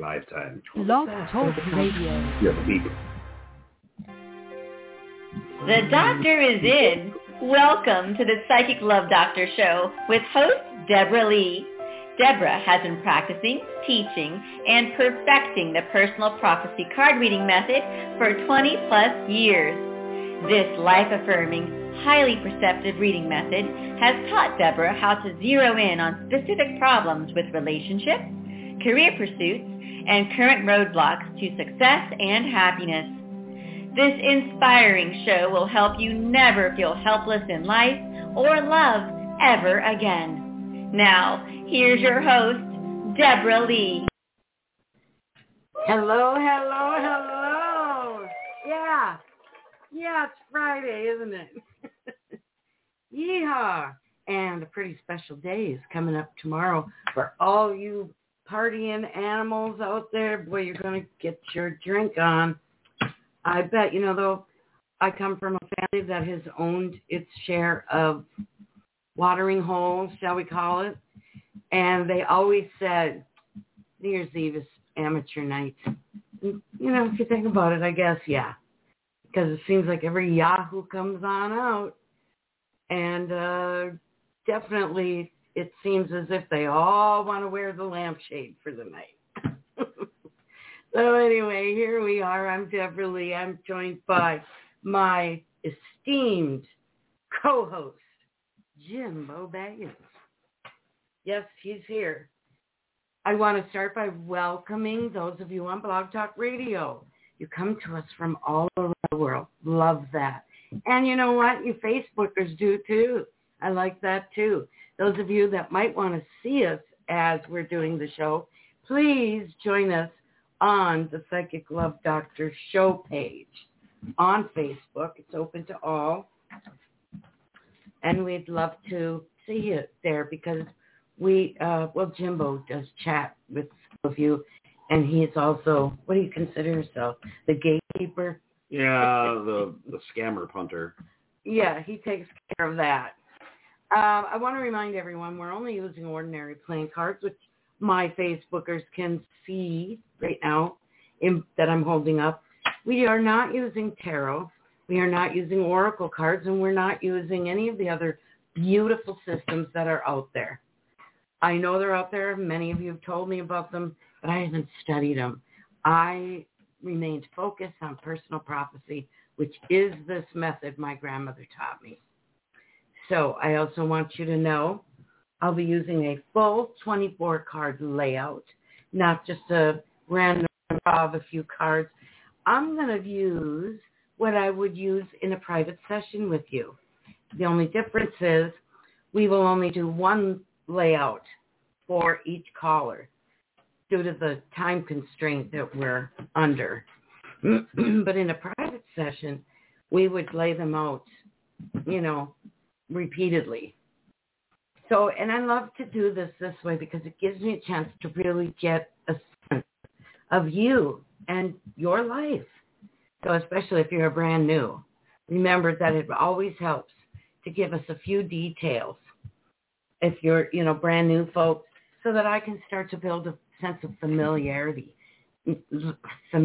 lifetime. Blog Talk Radio. Yeah, the beep. The doctor is in. Welcome to the Psychic Love Doctor Show with host Deborah Lee. Deborah has been practicing, teaching, and perfecting the personal prophecy card reading method for 20 plus years. This life-affirming, highly perceptive reading method has taught Deborah how to zero in on specific problems with relationships, career pursuits, and current roadblocks to success and happiness. This inspiring show will help you never feel helpless in life or love ever again. Now, here's your host, Deborah Lee. Hello, hello, hello. Yeah, it's Friday, isn't it? Yeehaw. And a pretty special day is coming up tomorrow for all you partying animals out there. Boy, you're going to get your drink on. I bet, though, I come from a family that has owned its share of watering holes, shall we call it. And they always said, New Year's Eve is amateur night. And, if you think about it, I guess, yeah. Because it seems like every Yahoo comes on out. And definitely it seems as if they all want to wear the lampshade for the night. So anyway, here we are. I'm Deborah Lee. I'm joined by my esteemed co-host, Jimbo Baggins. Yes, he's here. I want to start by welcoming those of you on Blog Talk Radio. You come to us from all around the world. Love that. And you know what? You Facebookers do too. I like that too. Those of you that might want to see us as we're doing the show, please join us on the Psychic Love Doctor show page on Facebook. It's open to all. And we'd love to see you there because Jimbo does chat with some of you. And he's also, what do you consider yourself? The gatekeeper? Yeah, the scammer punter. Yeah, he takes care of that. I want to remind everyone we're only using ordinary playing cards, which my Facebookers can see right now that I'm holding up. We are not using tarot. We are not using oracle cards, and we're not using any of the other beautiful systems that are out there. I know they're out there. Many of you have told me about them, but I haven't studied them. I remained focused on personal prophecy, which is this method my grandmother taught me. So I also want you to know I'll be using a full 24-card layout, not just a random draw of a few cards. I'm going to use what I would use in a private session with you. The only difference is we will only do one layout for each caller due to the time constraint that we're under. But in a private session, we would lay them out, repeatedly. So, and I love to do this way because it gives me a chance to really get a sense of you and your life. So especially if you're brand new, remember that it always helps to give us a few details if you're, brand new folks, so that I can start to build a sense of familiarity in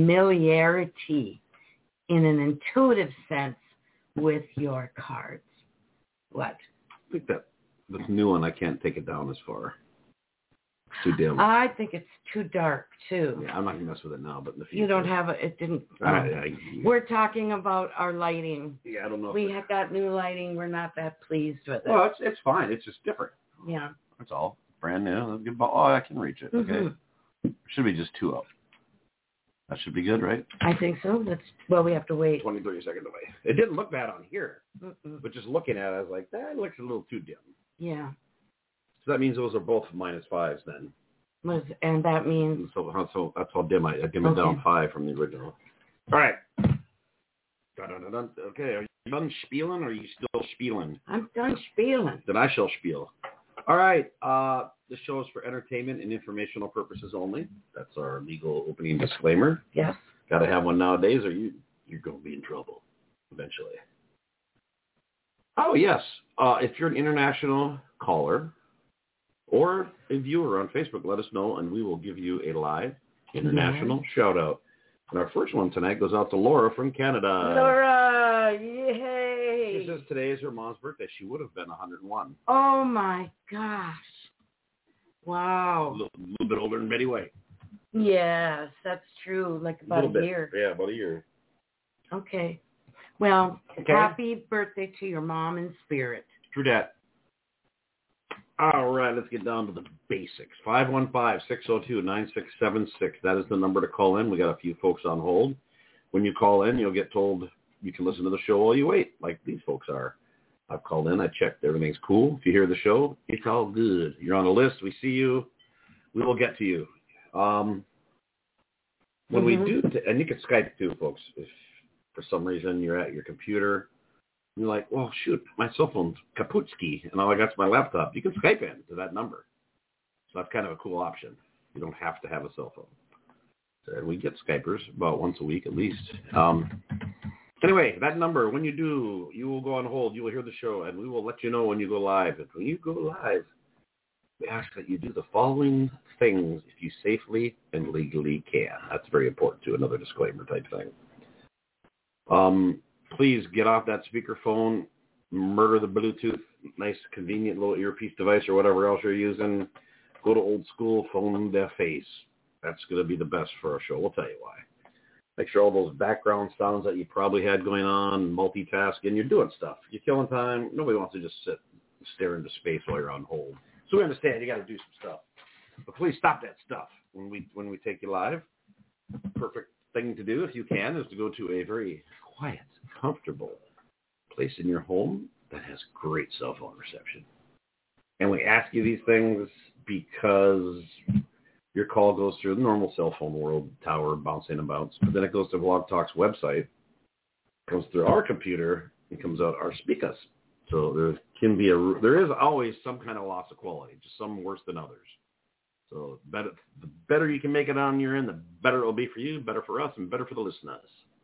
an intuitive sense with your cards. What? I think that this new one, I can't take it down as far. It's too dim. I think it's too dark, too. Yeah, I'm not going to mess with it now, but in the future. You don't have it didn't. We're talking about our lighting. Yeah, I don't know. We have got new lighting. We're not that pleased with it. Well, it's fine. It's just different. Yeah. That's all. Brand new. Oh, I can reach it. Okay. Mm-hmm. Should be just 2 up. That should be good, right? I think so. We have to wait. 20, 30 seconds away. It didn't look bad on here. But just looking at it, I was like, that looks a little too dim. Yeah. So that means those are both -5s then. And that means? So that's how dim I dim it down 5 from the original. All right. Dun. Okay, are you done spieling or are you still spieling? I'm done spieling. Then I shall spiel. All right. This show is for entertainment and informational purposes only. That's our legal opening disclaimer. Yes. Got to have one nowadays or you're going to be in trouble eventually. Oh, yes. If you're an international caller or a viewer on Facebook, let us know, and we will give you a live International shout-out. And our first one tonight goes out to Laura from Canada. Laura, yay! She says today is her mom's birthday. She would have been 101. Oh, my gosh. Wow. A little bit older than Betty White. Yes, that's true. Like about a year. Yeah, about a year. Okay. Well, happy birthday to your mom in spirit. True that. All right, let's get down to the basics. 515-602-9676. That is the number to call in. We got a few folks on hold. When you call in, you'll get told you can listen to the show while you wait, like these folks are. I've called in. I checked. Everything's cool. If you hear the show, it's all good. You're on the list. We see you. We will get to you. When we do, and you can Skype too, folks. If for some reason you're at your computer, you're like, well, shoot, my cell phone's kaputski, and all I got's my laptop. You can Skype in to that number. So that's kind of a cool option. You don't have to have a cell phone. So we get Skypers about once a week at least. Anyway, that number, when you do, you will go on hold. You will hear the show, and we will let you know when you go live. And when you go live, we ask that you do the following things if you safely and legally can. That's very important, too, another disclaimer type thing. Please get off that speakerphone, murder the Bluetooth, nice, convenient little earpiece device or whatever else you're using. Go to old school phone to face. That's going to be the best for our show. We'll tell you why. Make sure all those background sounds that you probably had going on, multitasking, you're doing stuff. You're killing time. Nobody wants to just sit and stare into space while you're on hold. So we understand you got to do some stuff. But please stop that stuff when we take you live. Perfect thing to do, if you can, is to go to a very quiet, comfortable place in your home that has great cell phone reception. And we ask you these things because your call goes through the normal cell phone world, tower, bouncing and bounce, but then it goes to Blog Talk's website, comes through our computer, and comes out our speakers. So there is always some kind of loss of quality, just some worse than others. So the better you can make it on your end, the better it will be for you, better for us, and better for the listeners.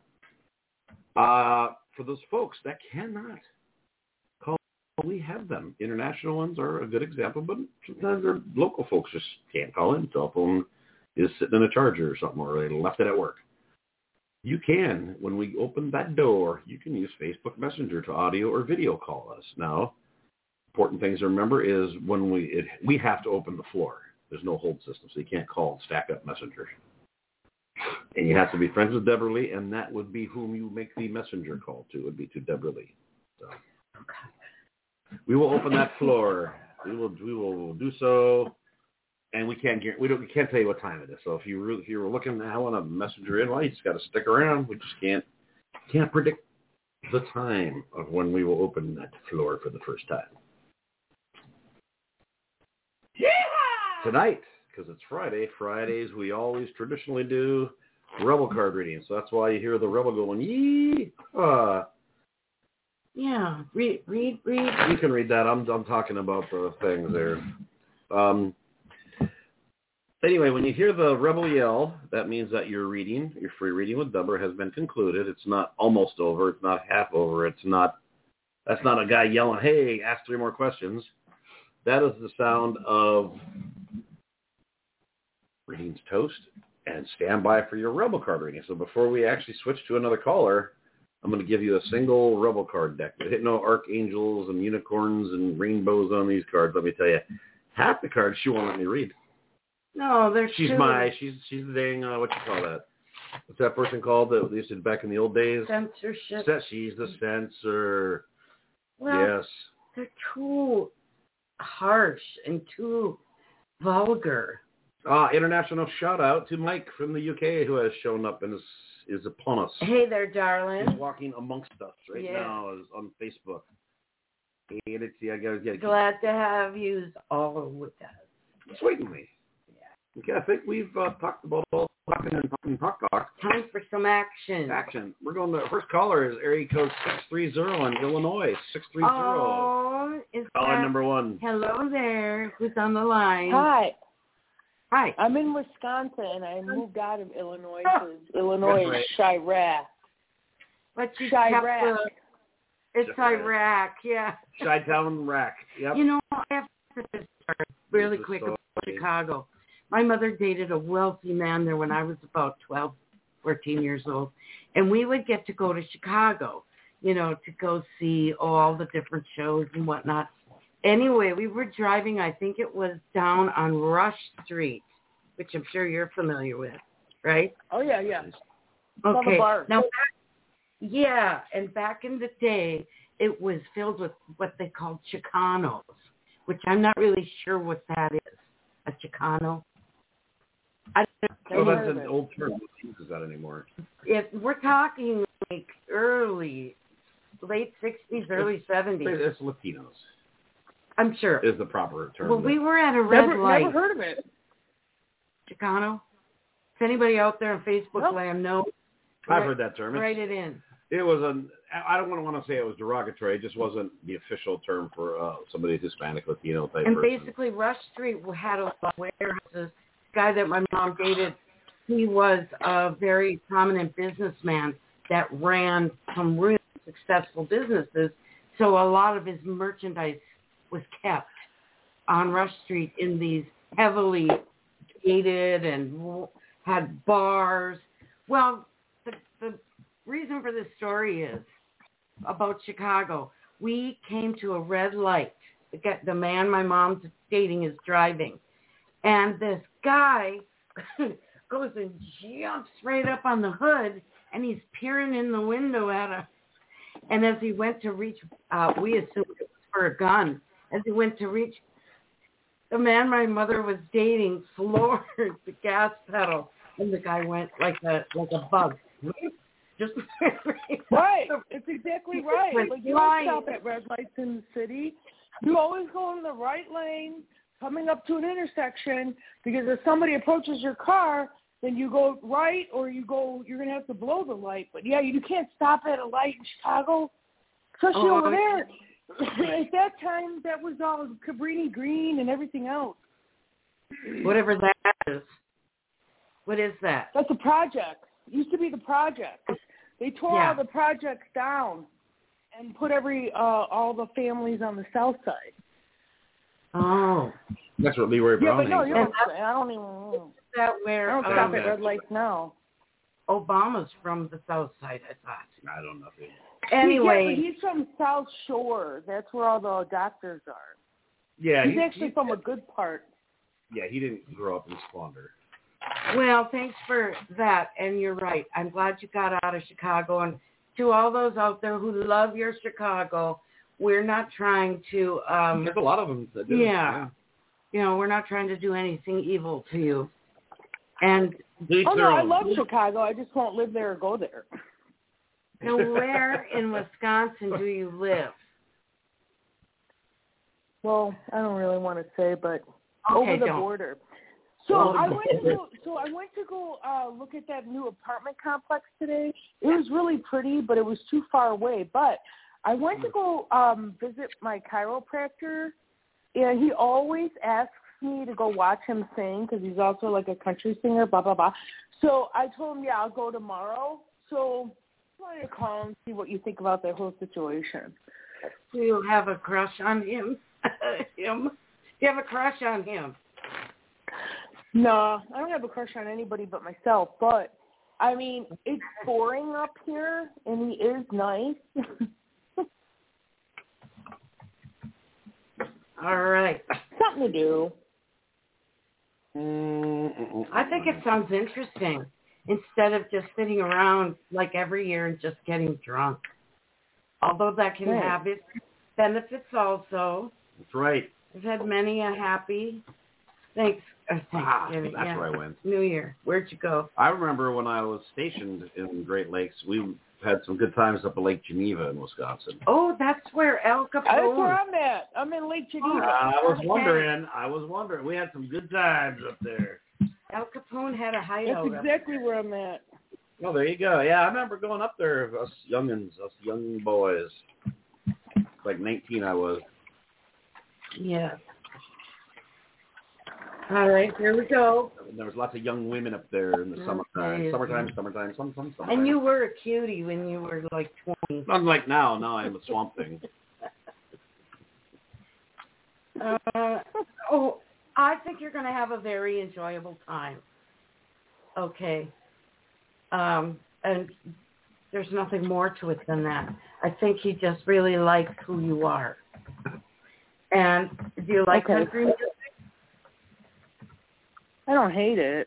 For those folks that cannot call, we have them. International ones are a good example, but sometimes they're local folks just can't call in. Cell phone is sitting in a charger or something, or they left it at work. You can, when we open that door, you can use Facebook Messenger to audio or video call us. Now, important things to remember is when we have to open the floor. There's no hold system, so you can't call and stack up Messenger. And you have to be friends with Deborah Lee, and that would be whom you make the messenger call to. It would be to Deborah Lee. So we will open that floor. We will do so, and we can't tell you what time it is. So if you were looking to want a messenger in, well, you just got to stick around. We just can't predict the time of when we will open that floor for the first time. Tonight, because it's Friday. Fridays we always traditionally do Rebel card reading, so that's why you hear the Rebel going, yee. Yeah, read. You can read that. I'm talking about the things there. Anyway, when you hear the Rebel yell, that means that your free reading with Deborah has been concluded. It's not almost over. It's not half over. That's not a guy yelling, hey, ask 3 more questions. That is the sound of readings toast, and stand by for your Rebel card reading. So before we actually switch to another caller, I'm going to give you a single Rebel card deck. There ain't no archangels and unicorns and rainbows on these cards. Let me tell you, half the cards she won't let me read. No, she's the dang, what you call that? What's that person called that they used to back in the old days? Censorship. She's the censor. Well, yes. They're too harsh and too vulgar. International shout out to Mike from the UK who has shown up and is upon us. Hey there, darling. He's walking amongst us right now on Facebook. Glad to have you all with us. Certainly. Yeah. Okay, I think we've talked about all talking and talk. Time for some action. We're going to first caller is area code 630 in Illinois. 630. Oh, is caller number 1. Hello there. Who's on the line? Hi. I'm in Wisconsin, and I moved out of Illinois because Illinois is Chirac. But you Chirac. It's Iraq, yeah. Chi-town rack, yep. You know, I have to start really quick about Chicago. My mother dated a wealthy man there when I was about 12, 14 years old. And we would get to go to Chicago, to go see all the different shows and whatnot. Anyway, we were driving, I think it was down on Rush Street, which I'm sure you're familiar with, right? Oh, yeah, yeah. Okay. Now, and back in the day, it was filled with what they called Chicanos, which I'm not really sure what that is. A Chicano? I don't know. That's an old term. Who uses that anymore? If we're talking like late 60s, early 70s. It's Latinos. I'm sure. Is the proper term. Well, we were at a red light. Never heard of it. Chicano? If anybody out there on Facebook land knows, I've heard that term. Write it in. It was I don't want to say it was derogatory. It just wasn't the official term for somebody Hispanic, Latino type and person. Basically, Rush Street had a lot of warehouses. The guy that my mom dated, he was a very prominent businessman that ran some really successful businesses. So a lot of his merchandise was kept on Rush Street in these heavily gated and had bars. Well, the reason for this story is about Chicago. We came to a red light. The man my mom's dating is driving. And this guy goes and jumps right up on the hood, and he's peering in the window at us. And as he went to reach, we assumed it was for a gun. As he went to reach, the man my mother was dating floored the gas pedal, and the guy went like a bug. Just right. It's exactly right. Like you don't stop at red lights in the city. You always go in the right lane, coming up to an intersection, because if somebody approaches your car, then you go right or you're going to have to blow the light. But, yeah, you can't stop at a light in Chicago, especially over there. At that time, that was all Cabrini Green and everything else. Whatever that is. What is that? That's a project. It used to be the project. They tore all the projects down and put all the families on the south side. Oh. That's what Leroy Brown I don't even that where I don't stop at red lights now. Obama's from the south side, I thought. I don't know. Anyway. He's from South Shore. That's where all the doctors are. Yeah. He's actually from a good part. Yeah, he didn't grow up in squander. Well, thanks for that, and you're right. I'm glad you got out of Chicago. And to all those out there who love your Chicago, we're not trying to... There's a lot of them that do. Yeah. We're not trying to do anything evil to you. And I love Chicago. I just won't live there or go there. Now, where in Wisconsin do you live? Well, I don't really want to say, but over the border. So I went to go look at that new apartment complex today. It was really pretty, but it was too far away. But I went to go visit my chiropractor, and he always asks me to go watch him sing because he's also like a country singer, blah, blah, blah. So I told him, I'll go tomorrow. So I wanted to call and see what you think about that whole situation. Do you have a crush on him? Do you have a crush on him? No, I don't have a crush on anybody but myself. But, I mean, it's boring up here, and he is nice. All right. Something to do. I think it sounds interesting instead of just sitting around like every year and just getting drunk. Although that can have its benefits also. That's right. I've had many a happy Thanksgiving. That's where I went. New Year. Where'd you go? I remember when I was stationed in Great Lakes, we had some good times up at Lake Geneva in Wisconsin. Oh, that's where El Capone. That's where I'm at. I'm in Lake Geneva. I was wondering. We had some good times up there. El Capone had a hideout. That's exactly where I'm at. Oh, there you go. Yeah, I remember going up there, us young boys. Like 19 I was. Yeah. All right, here we go. There was lots of young women up there in the summertime. Summertime. And you were a cutie when you were like 20. Unlike now. Now I'm a swamp thing. I think you're going to have a very enjoyable time. Okay. And there's nothing more to it than that. I think he just really likes who you are. And do you like country music? I don't hate it.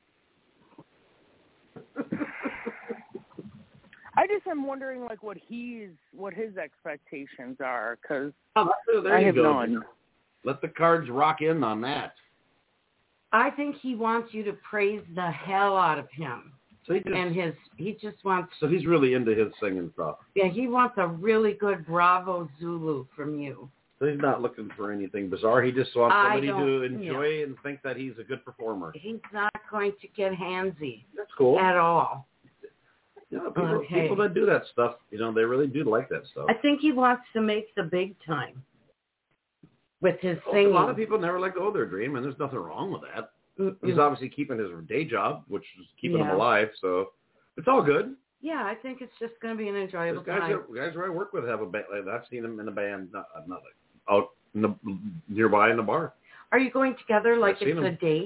I just am wondering, like, what his expectations are, because I have none. Let the cards rock in on that. I think he wants you to praise the hell out of him. So he just wants. So he's really into his singing stuff. Yeah, he wants a really good Bravo Zulu from you. So he's not looking for anything bizarre. He just wants somebody to enjoy and think that he's a good performer. He's not going to get handsy. That's cool. At all. You know, people that do that stuff, you know, they really do like that stuff. I think he wants to make the big time with his singing. A lot of people never let go of their dream, and there's nothing wrong with that. Mm-mm. He's obviously keeping his day job, which is keeping him alive, so it's all good. Yeah, I think it's just going to be an enjoyable time. Guys who I work with have a band. I've seen them in a band, not out in the, nearby in the bar. Are you going together like it's a date?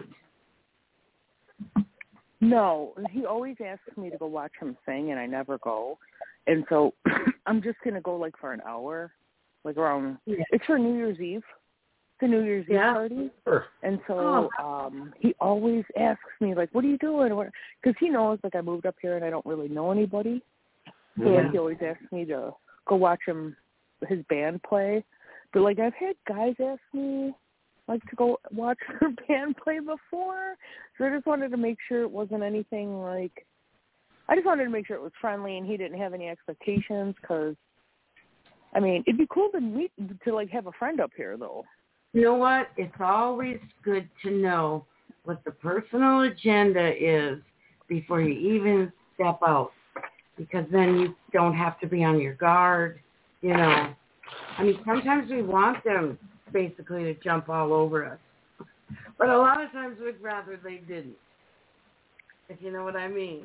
No, he always asks me to go watch him sing, and I never go. And so I'm just going to go like for an hour, like around. Yeah. It's for New Year's Eve. The New Year's Eve party. Sure. And so he always asks me, like, what are you doing? Because he knows, like, I moved up here and I don't really know anybody. So like, he always asks me to go watch his band play. But, like, I've had guys ask me, like, to go watch their band play before. So I just wanted to make sure it wasn't anything, like, I just wanted to make sure it was friendly and he didn't have any expectations because, I mean, it'd be cool to like, have a friend up here, though. You know what? It's always good to know what the personal agenda is before you even step out, because then you don't have to be on your guard, you know. I mean, sometimes we want them basically to jump all over us, but a lot of times we'd rather they didn't, if you know what I mean.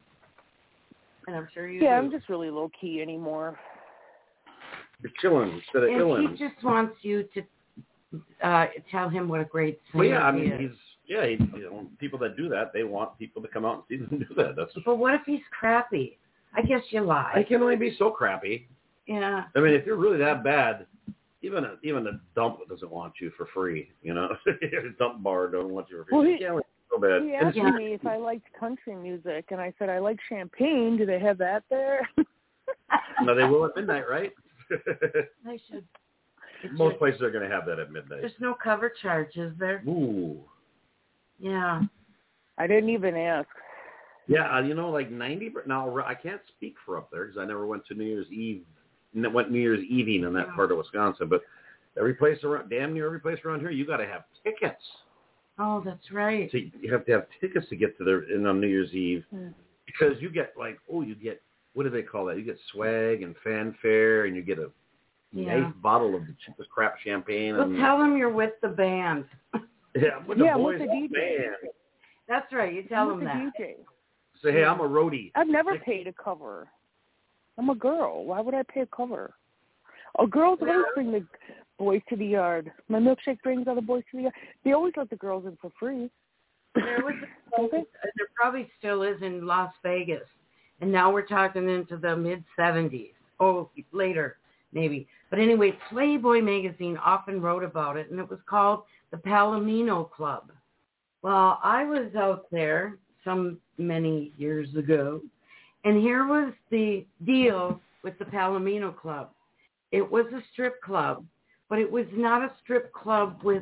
And I'm sure you do. I'm just really low-key anymore. You're chilling instead of illing. And he just wants you to tell him what a great singer he is. I mean, is. you know, people that do that, they want people to come out and see them do that. But what if he's crappy? I guess you lie. I can only be so crappy. Yeah. I mean, if you're really that bad, even a dump doesn't want you for free. You know, a dump bar don't want you for free. Well, so bad. He asked me if I liked country music, and I said I like champagne. Do they have that there? No, they will at midnight, right? They should. Most places are going to have that at midnight. There's no cover charge, is there? Ooh. Yeah. I didn't even ask. Yeah, you know, like 90. Now I can't speak for up there because I never went to New Year's Eve. Went New Year's Eving in that part of Wisconsin, but damn near every place around here, you got to have tickets. Oh, that's right. So you have to have tickets to get to on New Year's Eve because you get what do they call that? You get swag and fanfare, and you get a nice bottle of the cheapest crap champagne. Well, tell them you're with the band. With the boys with the DJ. Band. That's right. You tell them that. DJ. Say, hey, I'm a roadie. I've never paid a cover. I'm a girl. Why would I pay a cover? Oh, girls always bring the boys to the yard. My milkshake brings all the boys to the yard. They always let the girls in for free. There probably still is in Las Vegas. And now we're talking into the mid-'70s. Oh, later, maybe. But anyway, Playboy magazine often wrote about it, and it was called the Palomino Club. Well, I was out there many years ago, and here was the deal with the Palomino Club. It was a strip club, but it was not a strip club with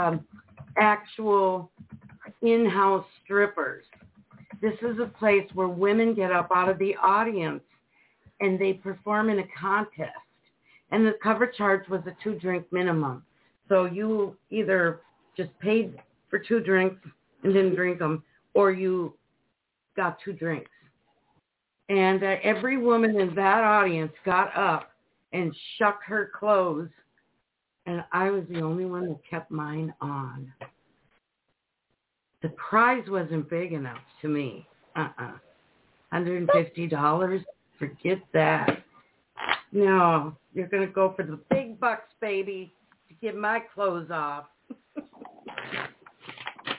actual in-house strippers. This is a place where women get up out of the audience and they perform in a contest. And the cover charge was a 2-drink minimum. So you either just paid for 2 drinks and didn't drink them, or you got 2 drinks. And every woman in that audience got up and shuck her clothes. And I was the only one that kept mine on. The prize wasn't big enough to me. $150? Forget that. No, you're going to go for the big bucks, baby, to get my clothes off.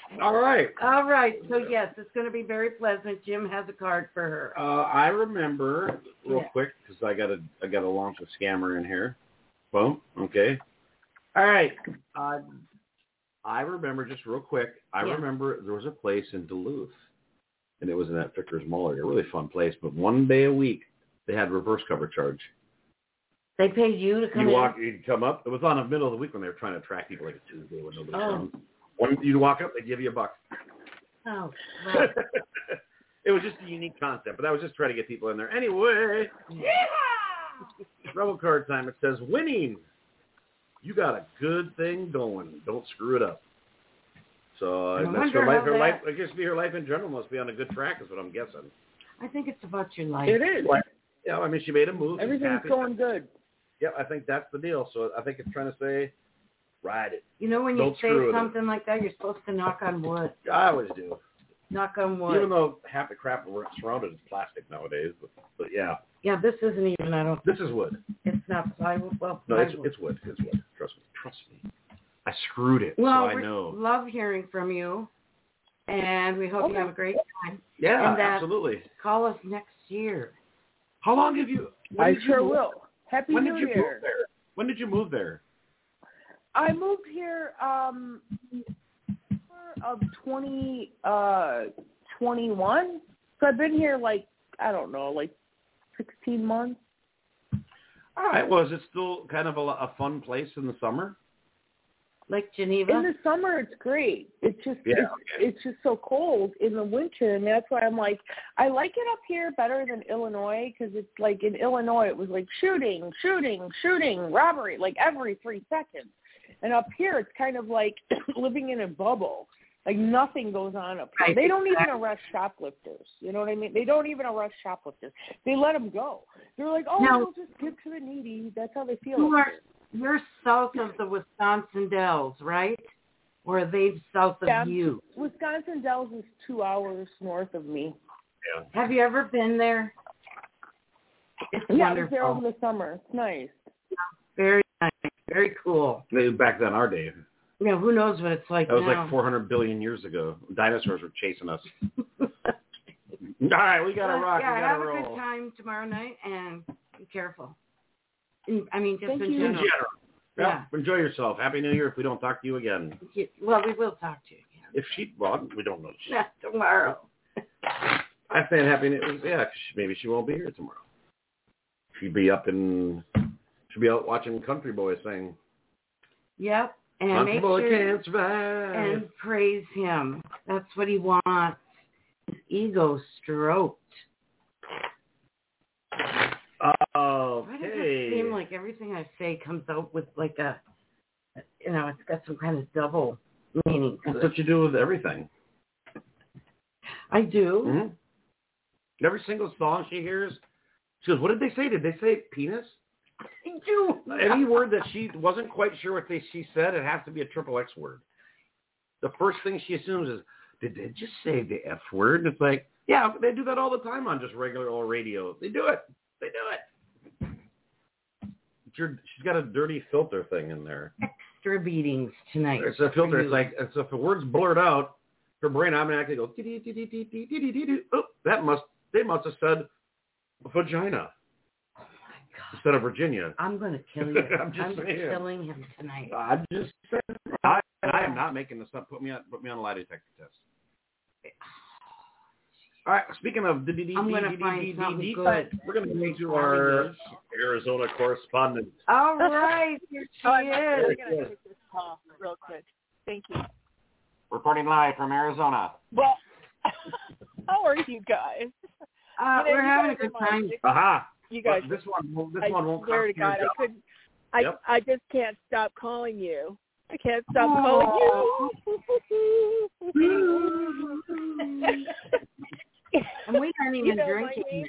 All right. All right. So, yes, it's going to be very pleasant. Jim has a card for her. I remember, real quick, because I got to launch a scammer in here. Boom. Okay. All right. I remember, just real quick, I remember there was a place in Duluth, and it was in that Vickers Mall area, a really fun place, but one day a week, they had reverse cover charge. They paid you to come in? You'd come up. It was on the middle of the week when they were trying to attract people, like a Tuesday when nobody's around. When you'd walk up, they'd give you $1. Oh, wow. It was just a unique concept, but I was just trying to get people in there. Anyway, Rebel card time. It says, winning. You got a good thing going. Don't screw it up. So I guess her life in general must be on a good track is what I'm guessing. I think it's about your life. It is. Yeah, I mean, she made a move. Everything's going good. Yeah, I think that's the deal. So I think it's trying to say, ride it. You know, when you say something like that, you're supposed to knock on wood. I always do. Knock on wood. Even though half the crap we're surrounded is plastic nowadays, but yeah. Yeah, this isn't even. This is wood. It's not plywood. Well, no, it's wood. It's wood. Trust me. I screwed it, so I know. We love hearing from you, and we hope you have a great time. Yeah, absolutely. Call us next year. How long have you? I sure will. Happy New Year. When did you move there? I moved here of 2021. So I've been here 16 months. All right. Well, is it still kind of a fun place in the summer? Like Geneva? In the summer, it's great. It's just it's just so cold in the winter, and that's why I'm like, I like it up here better than Illinois, because it's like in Illinois, it was like shooting, robbery, like every 3 seconds. And up here, it's kind of like living in a bubble. Like nothing goes on up here. They don't even arrest shoplifters. You know what I mean? They don't even arrest shoplifters. They let them go. They're like, we'll just give to the needy. That's how they feel. You're south of the Wisconsin Dells, right? Or are they south of you? Wisconsin Dells is 2 hours north of me. Yeah. Have you ever been there? It's wonderful. I was there over the summer. It's nice. Very nice. Very cool. Back then, our day. Yeah, who knows what it's like now. That was now. like 400 billion years ago. Dinosaurs were chasing us. All right, we got to rock. Yeah, we got have to roll. a good time tomorrow night, and be careful. I mean, just Thank in you. general. Yeah. Enjoy yourself. Happy New Year if we don't talk to you again. Well, we will talk to you again. We don't know. Not tomorrow. I said Happy New Year. Yeah, maybe she won't be here tomorrow. She'll be out watching Country Boy sing. Yep. And Country make Boy sure can't survive. and praise him. That's what he wants. His ego stroked. Okay. Why does it seem like everything I say comes out with like it's got some kind of double meaning. That's what you do with everything. I do. Mm-hmm. Every single song she hears, she goes, what did they say? Did they say penis? I do. Any word that she wasn't quite sure what she said, it has to be a triple X word. The first thing she assumes is, did they just say the F word? And it's like, yeah, they do that all the time on just regular old radio. They do it. She's got a dirty filter thing in there. Extra beatings tonight. It's a filter. It's like, if the word's blurred out, her brain automatically goes, oh, they must have said vagina. Oh my God. Instead of Virginia. I'm going to kill you. I'm killing him tonight. I'm just saying. I am not making this up. Put me on a lie detector test. All right, speaking of I'm going to find something good. We're going to go to our Arizona correspondent. All right, here she is. I'm going to take this call real quick. Thank you. Reporting live from Arizona. Well, how are you guys? We're having a good time. Aha. You guys. This one won't. I swear to God, I couldn't. I just can't stop calling you. I can't stop calling you. And we aren't even drinking.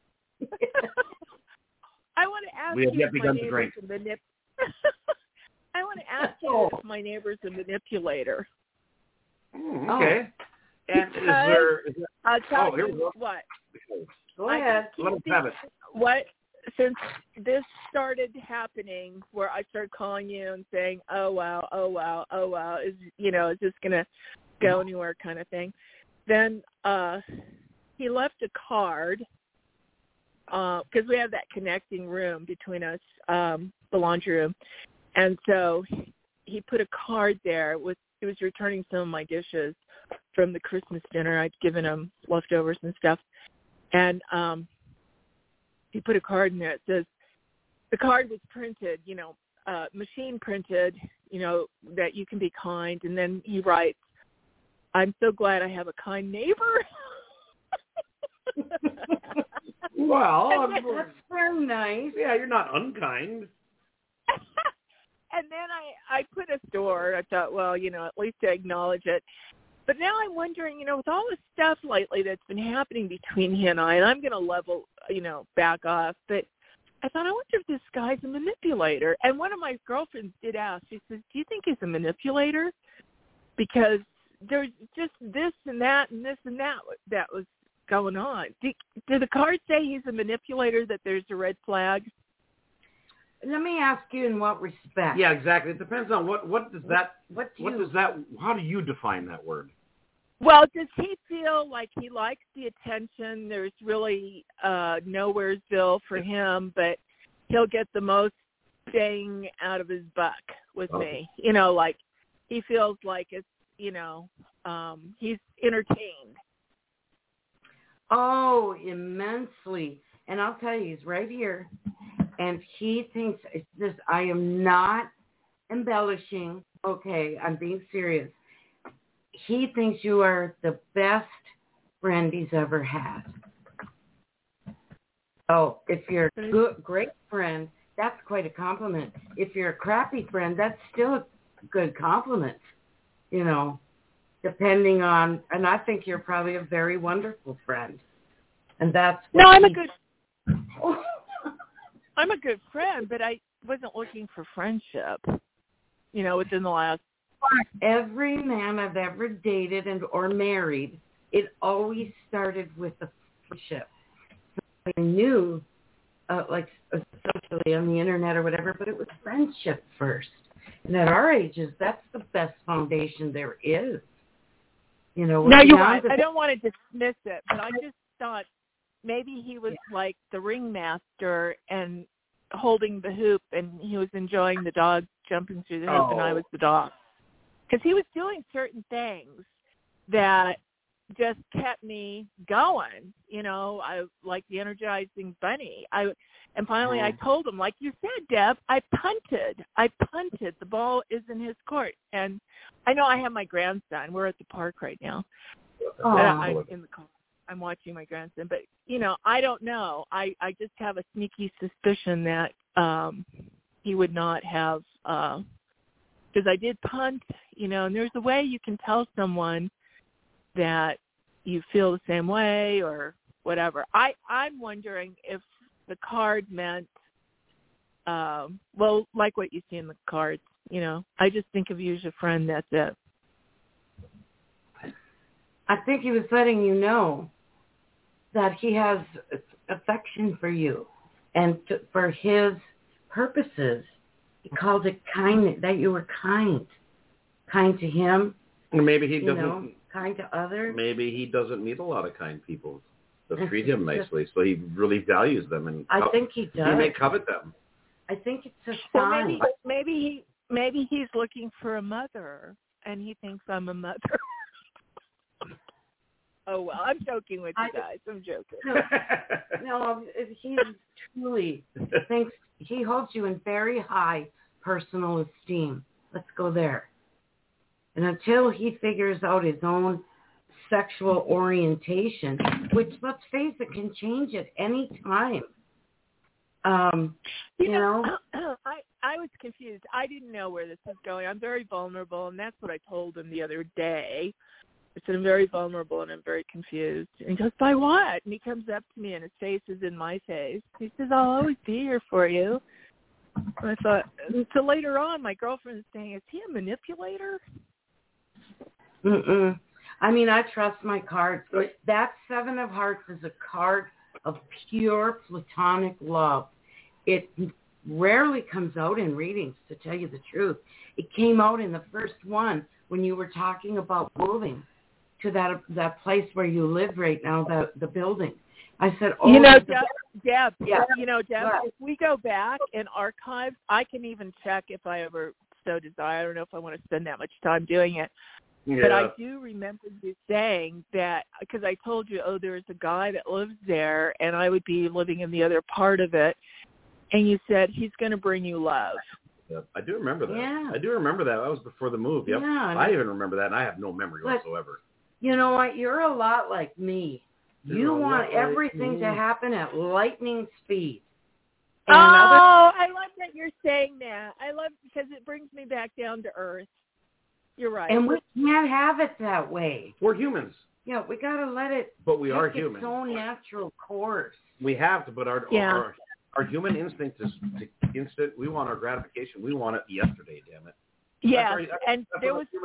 I want to ask you if my neighbor's a I want to ask you if my neighbor's a manipulator. Okay. And is there? I'll tell here you we go. what. Go ahead. Let us have it. What? since this started happening, where I started calling you and saying, "Oh wow, is this gonna go anywhere?" kind of thing. Then he left a card because we have that connecting room between us, the laundry room, and so he put a card there. He was returning some of my dishes from the Christmas dinner. I'd given him leftovers and stuff, and he put a card in there. It says, the card was printed, machine printed, that you can be kind. And then he writes, "I'm so glad I have a kind neighbor." Well, that's so nice. Yeah, you're not unkind. And then I put a store. I thought, well, at least to acknowledge it. But now I'm wondering, with all the stuff lately that's been happening between he and I'm going to level, back off. But I thought, I wonder if this guy's a manipulator. And one of my girlfriends did ask. She says, "Do you think he's a manipulator?" Because there's just this and that and this and that was going on. Did the card say he's a manipulator, that there's a red flag? Let me ask you, in what respect? Yeah, exactly. It depends on how do you define that word? Well, does he feel like he likes the attention? There's really nowheresville for him, but he'll get the most bang out of his buck with me. Like he feels like it's, he's entertained. Oh, immensely. And I'll tell you, he's right here. And he thinks it's this. I am not embellishing. Okay, I'm being serious. He thinks you are the best friend he's ever had. Oh, if you're a great friend, that's quite a compliment. If you're a crappy friend, that's still a good compliment, depending on, and I think you're probably a very wonderful friend. And that's what I'm a good friend, but I wasn't looking for friendship, within the last. Every man I've ever dated or married, it always started with a friendship. So I knew, like socially on the internet or whatever, but it was friendship first. And at our ages, that's the best foundation there is. No, you're right. I don't want to dismiss it, but I just thought maybe he was like the ringmaster and holding the hoop, and he was enjoying the dog jumping through the hoop, and I was the dog. Because he was doing certain things that just kept me going, I like the energizing bunny. And finally I told him, like you said, Deb, I punted. The ball is in his court. And I know I have my grandson. We're at the park right now. I'm in the car. I'm watching my grandson. But, I don't know. I just have a sneaky suspicion that he would not have, because I did punt, and there's a way you can tell someone that you feel the same way or whatever. I'm wondering if the card meant, like what you see in the cards, I just think of you as a friend, that's it. I think he was letting you know that he has affection for you and for his purposes. He called it kind, that you were kind to him. Maybe he doesn't. Kind to others. Maybe he doesn't meet a lot of kind people that treat him nicely, so he really values them. And I think he does. He may covet them. I think it's a sign. Well, maybe he's looking for a mother, and he thinks I'm a mother. Oh, well, I'm joking with you guys. I'm joking. No, he truly thinks, he holds you in very high personal esteem. Let's go there. And until he figures out his own sexual orientation, which, let's face it, can change at any time. You know? I was confused. I didn't know where this was going. I'm very vulnerable, and that's what I told him the other day. I said, I'm very vulnerable, and I'm very confused. And he goes, by what? And he comes up to me, and his face is in my face. He says, I'll always be here for you. And I thought, so later on, my girlfriend is saying, is he a manipulator? I mean, I trust my cards. That 7 of Hearts is a card of pure platonic love. It rarely comes out in readings, to tell you the truth. It came out in the first one when you were talking about moving to that place where you live right now, the building. I said, oh, Deb, if we go back in archives, I can even check if I ever so desire. I don't know if I want to spend that much time doing it. Yeah. But I do remember you saying that, because I told you, there's a guy that lives there, and I would be living in the other part of it. And you said, he's going to bring you love. Yep. I do remember that. Yeah. I do remember that. That was before the move. Yep. Yeah, I even remember that, and I have no memory whatsoever. You know what? You're a lot like me. You want everything to happen at lightning speed. And I love that you're saying that. I love because it brings me back down to earth. You're right. And we can't have it that way. We're humans. Yeah, we got to let it take its own natural course. We have to, but our human instinct is instant. We want our gratification. We want it yesterday, damn it. Yeah, there was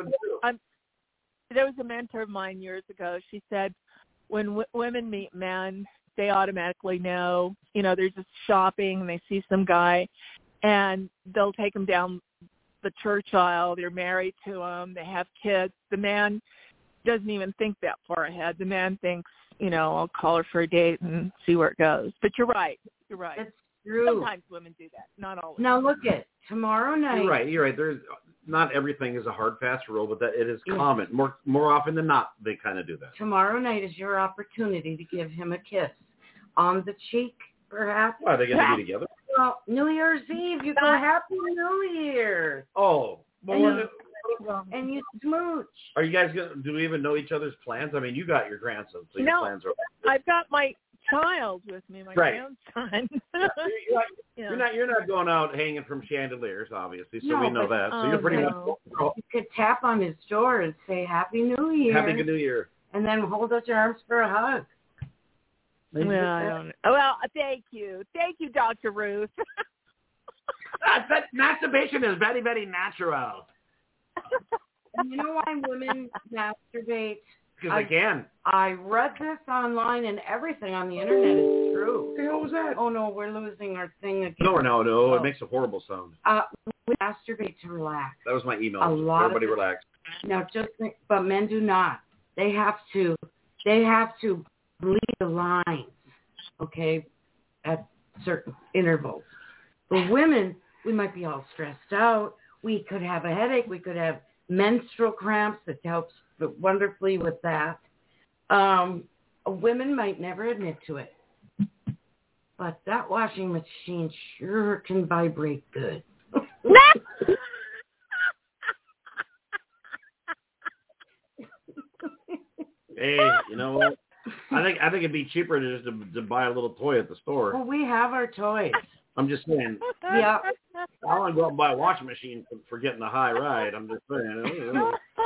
a mentor of mine years ago. She said, when women meet men, they automatically know, they're just shopping and they see some guy and they'll take him down the church aisle. They're married to him. They have kids. The man doesn't even think that far ahead. The man thinks, I'll call her for a date and see where it goes. But you're right. It's true. Sometimes women do that. Not always. Now look at tomorrow night. You're right. There's not everything is a hard fast rule, but that it is common. More often than not, they kind of do that. Tomorrow night is your opportunity to give him a kiss on the cheek, perhaps. Why, are they going to be together? Well, New Year's Eve, you go Happy New Year. Oh, and you smooch. Are you guys do we even know each other's plans? I mean, you got your grandson, so your plans are. I've got my child with me, my grandson. You're not going out hanging from chandeliers, obviously, so we know that. So you're pretty much. You could tap on his door and say Happy New Year. Happy New Year. And then hold out your arms for a hug. Well, thank you, Dr. Ruth. That masturbation is very, very natural. And you know why women masturbate? Because they can. I read this online, and everything on the internet is true. What the hell was that? Oh, no, we're losing our thing again. No. It makes a horrible sound. We masturbate to relax. That was my email. Everybody relax. Now, but men do not. They have to bleed the lines, okay, at certain intervals. For women, we might be all stressed out. We could have a headache. We could have menstrual cramps. That helps wonderfully with that. Women might never admit to it. But that washing machine sure can vibrate good. Hey, you know what? I think it'd be cheaper to buy a little toy at the store. Well, we have our toys. I'm just saying. Yeah. I want to go out and buy a washing machine for getting a high ride. I'm just saying.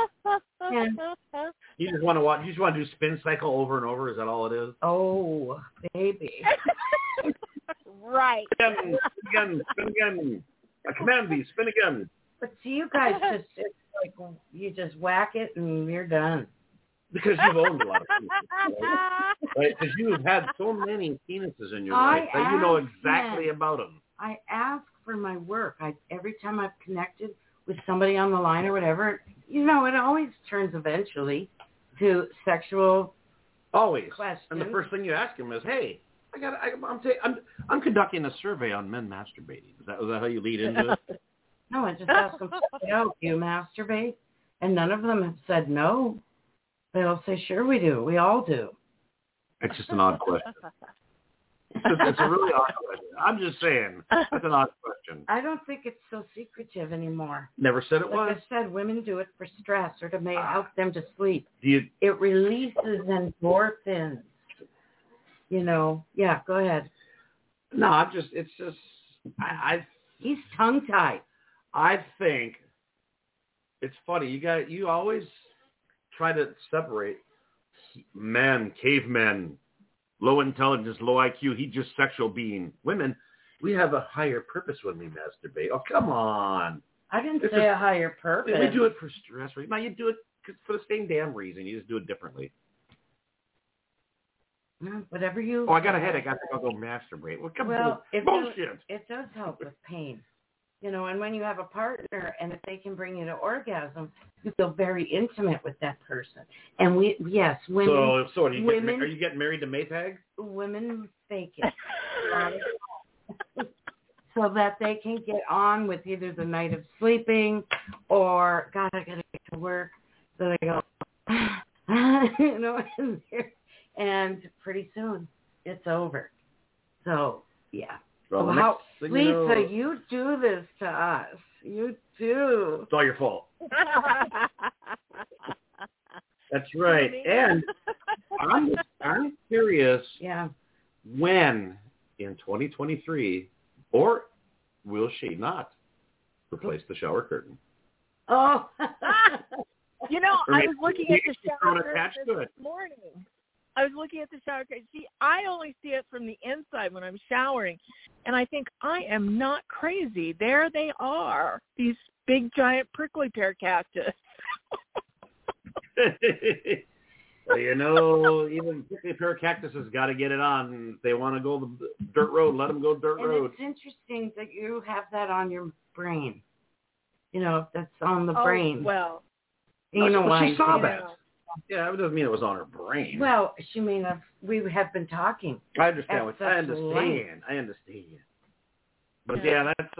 You just want to watch. You just want to do spin cycle over and over. Is that all it is? Oh, baby. Right. Spin again. I command thee, spin again. But see, you guys it's like you just whack it and you're done. Because you've owned a lot of penises, right? Because you have had so many penises in your life that you know exactly about them. I ask for my work. Every time I've connected with somebody on the line or whatever, it always turns eventually to sexual questions. And the first thing you ask them is, "Hey, I'm conducting a survey on men masturbating." Is that how you lead into it? No, I just ask them, "Do you masturbate?" And none of them have said no. They'll say, "Sure we do. We all do." It's just an odd question. It's a really odd question. I'm just saying, that's an odd question. I don't think it's so secretive anymore. Never said it was. Like I said, women do it for stress or to help them to sleep. It releases endorphins. Yeah, go ahead. No, He's tongue-tied. I think it's funny. You always try to separate men, cavemen, low intelligence, low IQ. He's just sexual being. Women, we have a higher purpose when we masturbate. Oh, come on. I didn't say a higher purpose. We do it for stress. Now you do it for the same damn reason. You just do it differently. Whatever you... Oh, I got a headache. I think I'll go masturbate. Bullshit. It does help with pain. And when you have a partner, and if they can bring you to orgasm, you feel very intimate with that person. And women... So are you getting married to Maytag? Women fake it. So that they can get on with either the night of sleeping or, God, I got to get to work. So they go, and pretty soon it's over. So, yeah. Well, Lisa, you do this to us. You do. It's all your fault. That's right. And I'm curious when in 2023, or will she not replace the shower curtain? Oh. I was looking at the shower curtain this morning. I was looking at the shower curtain. See, I only see it from the inside when I'm showering. And I think, I am not crazy. There they are, these big, giant prickly pear cactus. Well, even prickly pear cactuses got to get it on. If they want to go the dirt road, let them go dirt road. It's interesting that you have that on your brain. That's on the brain. Well. Why she saw that. Yeah, it doesn't mean it was on her brain. Well, she may have. We have been talking. I understand. I understand. But that's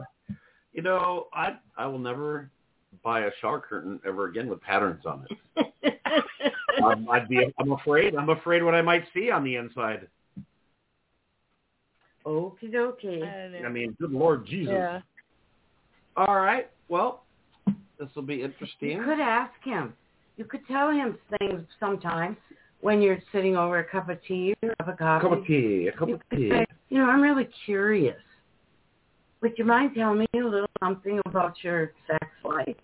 I will never buy a shower curtain ever again with patterns on it. I'm afraid what I might see on the inside. Okie dokie. I mean, good Lord Jesus. Yeah. All right. Well, this will be interesting. You could ask him. You could tell him things sometimes when you're sitting over a cup of tea or a cup of coffee. A cup of tea. Say, I'm really curious. Would you mind telling me a little something about your sex life?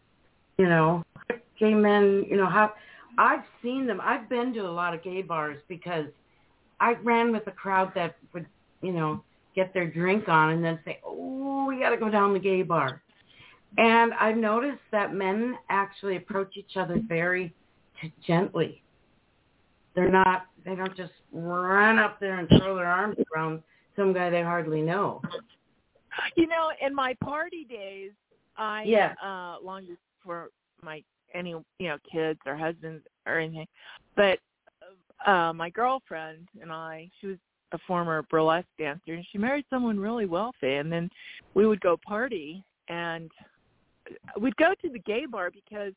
Gay men, how I've seen them. I've been to a lot of gay bars because I ran with a crowd that would, get their drink on and then say, oh, we got to go down the gay bar. And I've noticed that men actually approach each other very gently. They don't just run up there and throw their arms around some guy they hardly know. In my party days, long before any kids or husbands or anything, but my girlfriend and she was a former burlesque dancer, and she married someone really wealthy, and then we would go party, and we'd go to the gay bar because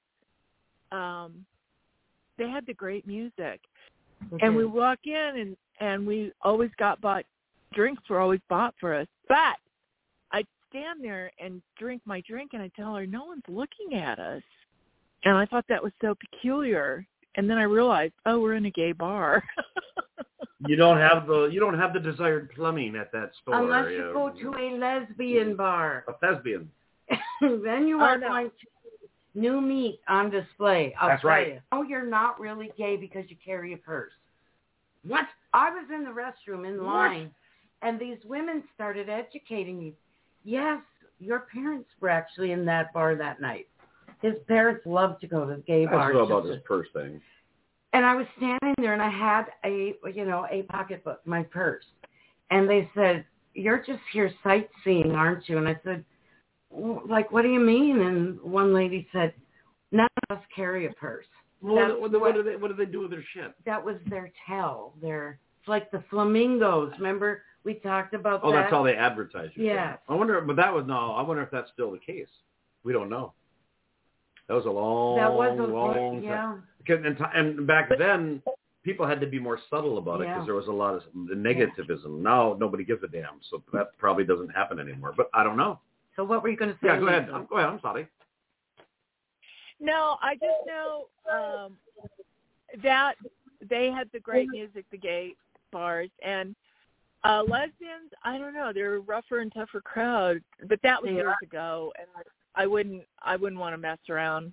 they had the great music. Okay. And we walk in and we always drinks were always bought for us. But I'd stand there and drink my drink and I'd tell her, no one's looking at us. And I thought that was so peculiar. And then I realized, we're in a gay bar. You don't have the desired plumbing at that store. Unless you go to a lesbian bar. A thespian. Then you are going to new meat on display. That's right. You. Oh, you're not really gay because you carry a purse. What? I was in the restroom in line, and these women started educating me. Yes, your parents were actually in that bar that night. His parents loved to go to the gay bar. I don't know about this purse thing. And I was standing there, and I had a pocketbook, my purse. And they said, you're just here sightseeing, aren't you? And I said, like, what do you mean? And one lady said, none of us carry a purse. Well, what do they do with their shit? That was their tell. It's like the flamingos. Remember we talked about that? Oh, that's how they advertise. Yeah. I wonder if that's still the case. We don't know. That was a long yeah. And back then, people had to be more subtle about it because there was a lot of negativism. Now nobody gives a damn, so that probably doesn't happen anymore. But I don't know. So what were you going to say? Yeah, go ahead. I'm sorry. No, I just know that they had the great music, the gay bars, and lesbians. I don't know. They're a rougher and tougher crowd, but that was years ago, and I wouldn't want to mess around.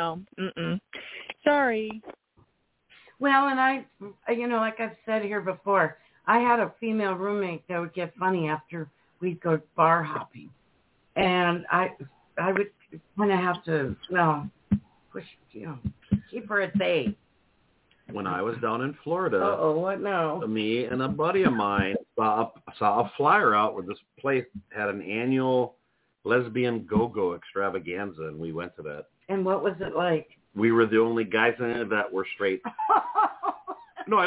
Sorry. Well, and I, like I've said here before, I had a female roommate that would get funny after we'd go bar hopping. And I would kind of have to, push, keep her at bay. when I was down in Florida. What now? Me and a buddy of mine saw a flyer out where this place had an annual lesbian go-go extravaganza, and we went to that. And what was it like? We were the only guys in it that were straight. No,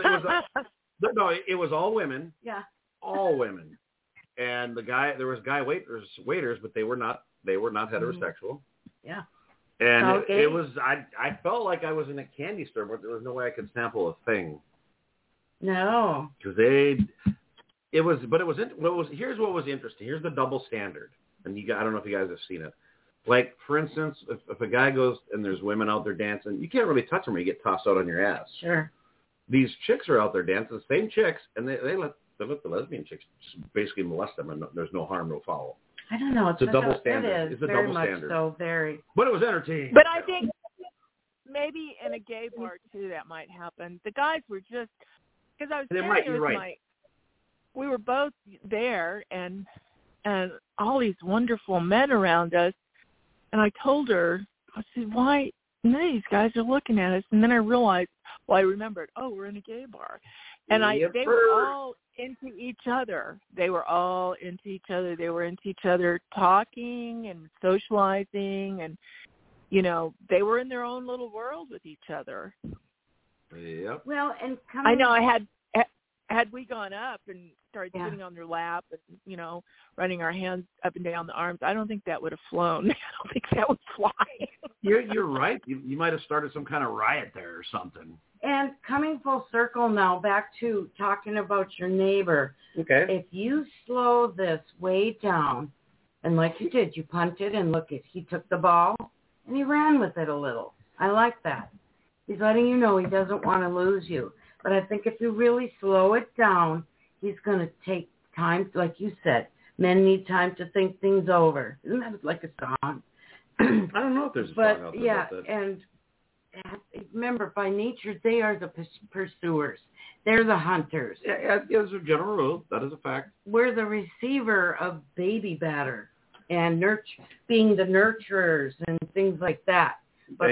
it was all women. Yeah. All women. And there was guy waiters, but they were not heterosexual. Yeah. And it was, I felt like I was in a candy store, but there was no way I could sample a thing. No. Because here's what was interesting. Here's the double standard. And I don't know if you guys have seen it. Like, for instance, if a guy goes and there's women out there dancing, you can't really touch them or you get tossed out on your ass. Sure. These chicks are out there dancing, the same chicks, and they let the lesbian chicks just basically molest them, and there's no harm, no foul. I don't know. It's a double standard. It's a double standard. So very. But it was entertaining. But I think maybe in a gay bar too that might happen. The guys were just because I was there with we were both there and all these wonderful men around us, and I told her, I said, why none of these guys are looking at us? And then I realized, I remembered, we're in a gay bar. And they were all into each other. They were all into each other. They were into each other talking and socializing, and, they were in their own little world with each other. Yep. Well, and I know had we gone up and started sitting on their lap and, running our hands up and down the arms, I don't think that would have flown. I don't think that would fly. You're right. You might have started some kind of riot there or something. And coming full circle now, back to talking about your neighbor. Okay. If you slow this way down, and like you did, you punted and he took the ball and he ran with it a little. I like that. He's letting you know he doesn't want to lose you. But I think if you really slow it down, he's going to take time, like you said. Men need time to think things over. Isn't that like a song? I don't know if there's a song out there about that. And remember, by nature, they are the pursuers. They're the hunters. Yeah, as a general rule, that is a fact. We're the receiver of baby batter and being the nurturers and things like that. But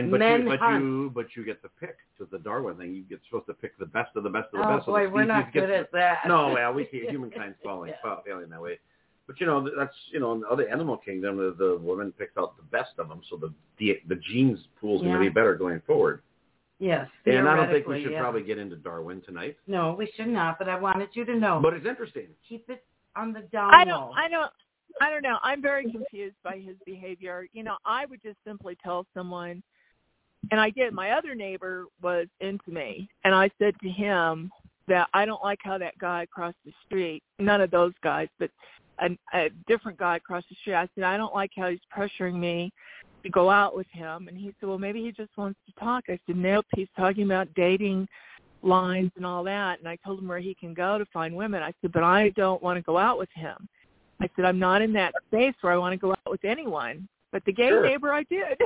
you get to pick to the Darwin thing. You get supposed to pick the best of the best of the best. Boy, we're not good at that. No, well, we see humankind's failing that way. But that's in the other animal kingdom, the woman picks out the best of them, so the genes pool's going to be better going forward. Yes. And I don't think we should probably get into Darwin tonight. No, we should not. But I wanted you to know. But it's interesting. Keep it on the down low. I don't know. I'm very confused by his behavior. I would just simply tell someone, and I did. My other neighbor was into me, and I said to him that I don't like how that guy across the street, none of those guys, but a different guy across the street, I said, I don't like how he's pressuring me to go out with him. And he said, well, maybe he just wants to talk. I said, nope, he's talking about dating lines and all that. And I told him where he can go to find women. I said, but I don't want to go out with him. I said, I'm not in that space where I want to go out with anyone. But the gay neighbor, I did.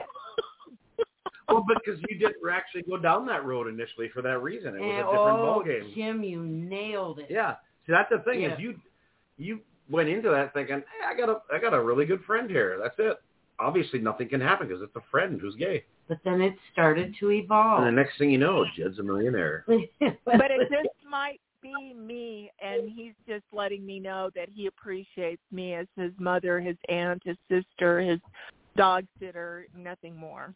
Well, because you didn't actually go down that road initially for that reason. It was a different ballgame. Jim, you nailed it. Yeah. See, that's the thing is you went into that thinking, hey, I got a really good friend here. That's it. Obviously, nothing can happen because it's a friend who's gay. But then it started to evolve. And the next thing you know, Jed's a millionaire. But it just might be me, and he's just letting me know that he appreciates me as his mother, his aunt, his sister, his dog sitter, nothing more.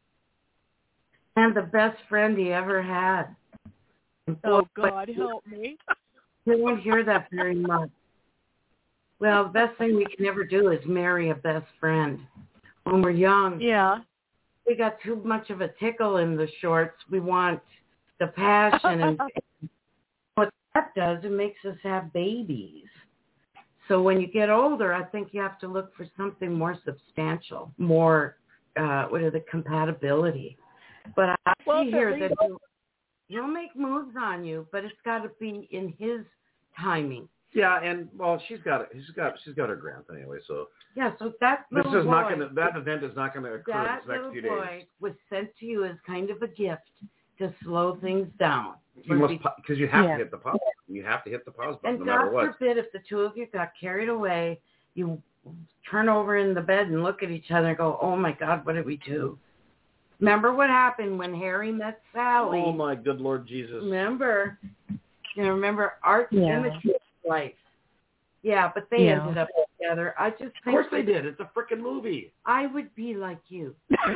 And the best friend he ever had. Oh, God, help me. You won't hear that very much. Well, the best thing we can ever do is marry a best friend. When we're young, we got too much of a tickle in the shorts. We want the passion. And what that does, it makes us have babies. So when you get older, I think you have to look for something more substantial, more, the compatibility. But I see here that he'll make moves on you, but it's got to be in his timing. Yeah, and she's got her grant anyway, so so that that event is not gonna occur in the next few days. That little boy was sent to you as kind of a gift to slow things down. Because you have to hit the pause. You have to hit the pause button no matter what. And God forbid if the two of you got carried away, you turn over in the bed and look at each other and go, "Oh my God, what did we do?" Remember what happened when Harry met Sally? Oh, my good Lord Jesus. Remember? Remember Art and the Kid's life. Yeah, but they ended up together. I just think... Of course they did. It's a freaking movie. I would be like you.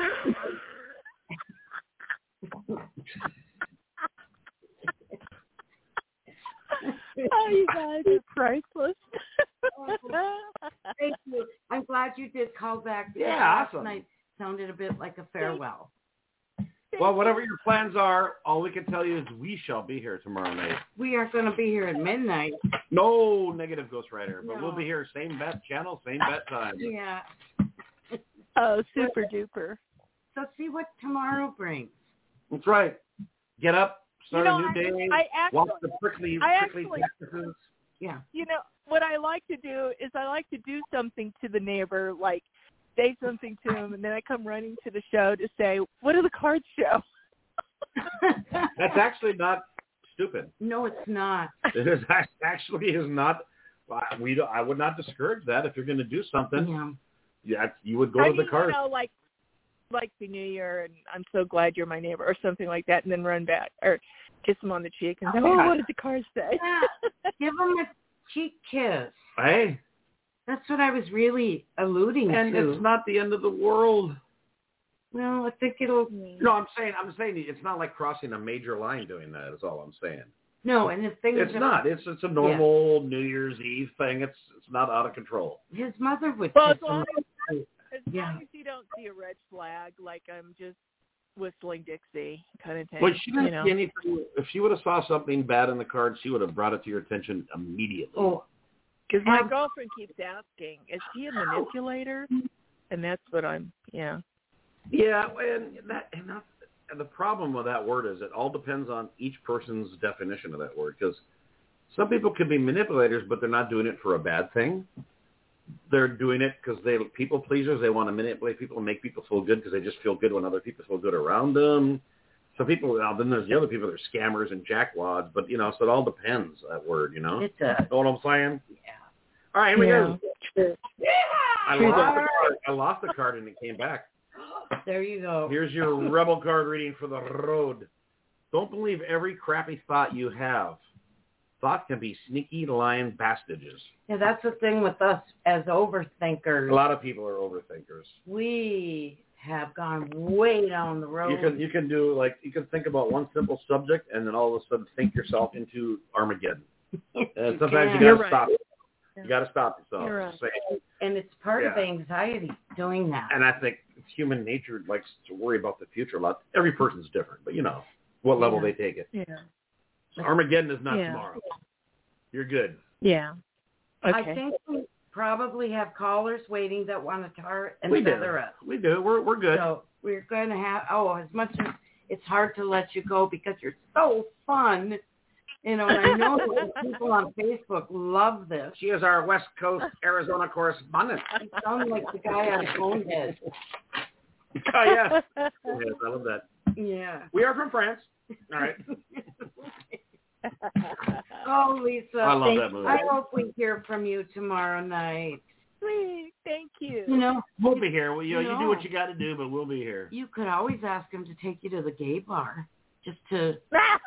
Oh, you guys are priceless. Thank you. I'm glad you did call back. Yeah, last awesome. night sounded a bit like a farewell. Well, whatever your plans are, all we can tell you is we shall be here tomorrow night. We are going to be here at midnight. No negative Ghost Rider, but No. we'll be here same bat channel, same bat time. Yeah. Oh, super duper. So see what tomorrow brings. That's right. Get up, start a new day, walk the prickly cactuses. Yeah. You know, what I like to do is I like to do something to the neighbor, like say something to him, and then I come running to the show to say, what do the cards show? That's actually not stupid. No, it's not. It is actually is not. I would not discourage that if you're going to do something. Yeah, you would go to the cards. You know, like the New Year, and I'm so glad you're my neighbor, or something like that, and then run back or kiss him on the cheek and say, what did the cards say? Yeah. Give him a cheek kiss. Hey. That's what I was really alluding to. And it's not the end of the world. Well, I think it'll... No, I'm saying it's not like crossing a major line doing that is all I'm saying. No, and the thing is... It's not. It's a normal New Year's Eve thing. It's not out of control. His mother would kiss him. As long as you don't see a red flag, like I'm just whistling Dixie kind of thing. But she didn't see anything. If she would have saw something bad in the cards, she would have brought it to your attention immediately. Oh, because my girlfriend keeps asking, is he a manipulator? And that's what Yeah, and the problem with that word is it all depends on each person's definition of that word. Because some people could be manipulators, but they're not doing it for a bad thing. They're doing it because they're people pleasers. They want to manipulate people and make people feel good because they just feel good when other people feel good around them. So people, then there's the other people that are scammers and jackwads. But, so it all depends, that word, It does. Know what I'm saying? Yeah. All right, here we go. True. I lost the card and it came back. There you go. Here's your rebel card reading for the road. Don't believe every crappy thought you have. Thought can be sneaky lying bastages. Yeah, that's the thing with us as overthinkers. A lot of people are overthinkers. We have gone way down the road. You can do you can think about one simple subject and then all of a sudden think yourself into Armageddon. And sometimes you got to stop. You got to stop yourself. You're right. And it's part of anxiety doing that. And I think human nature likes to worry about the future a lot. Every person's different, but what level they take it. Yeah. Armageddon is not tomorrow. You're good. Yeah. Okay. I think we probably have callers waiting that want to tar and we feather us. We do. We're good. So we're going to have, as much as it's hard to let you go because you're so fun. And I know that people on Facebook love this. She is our West Coast Arizona correspondent. You sound like the guy on Bonehead. Oh, yes. Yes, I love that. Yeah. We are from France. All right. Oh, Lisa. I love that movie. I hope we hear from you tomorrow night. Sweet. Thank you. We'll be here. You do what you got to do, but we'll be here. You could always ask him to take you to the gay bar just to...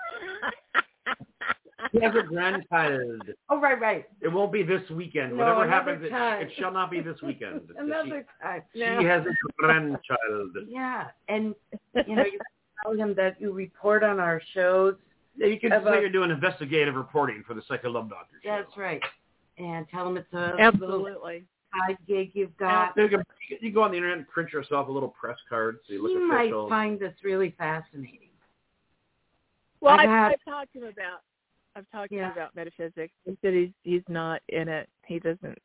He has a grandchild. Oh, right. It won't be this weekend. No, whatever happens, time. It shall not be this weekend. Another time. She has a grandchild. Yeah, and you can tell him that you report on our shows. Yeah, you can say you're doing investigative reporting for the Psycho Love Doctor show. That's right. And tell him it's a absolutely side gig you've got. You go on the internet and print yourself a little press card so you look official. Might find this really fascinating. Well, I've talked to him about. I've talked to him about metaphysics. He said he's not in it. He doesn't.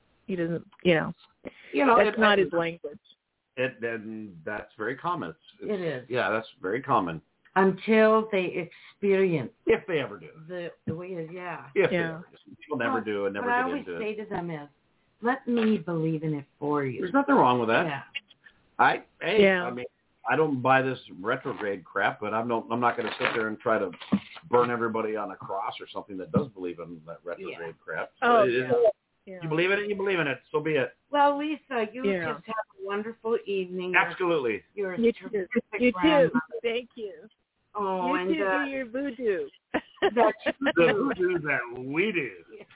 That's not his language. Then that's very common. It is. Yeah, that's very common. Until they experience. If they ever do. The way it is, If they ever do. People never do and never get into it. What I always say to them is, let me believe in it for you. There's nothing wrong with that. Yeah. I mean, I don't buy this retrograde crap, but I'm not going to sit there and try to burn everybody on a cross or something that does believe in that retrograde crap. So you believe in it, you believe in it. So be it. Well, Lisa, you just have a wonderful evening. Absolutely. You're you too. You too. Thank you. Oh, you and too do your voodoo. That's the voodoo that we do.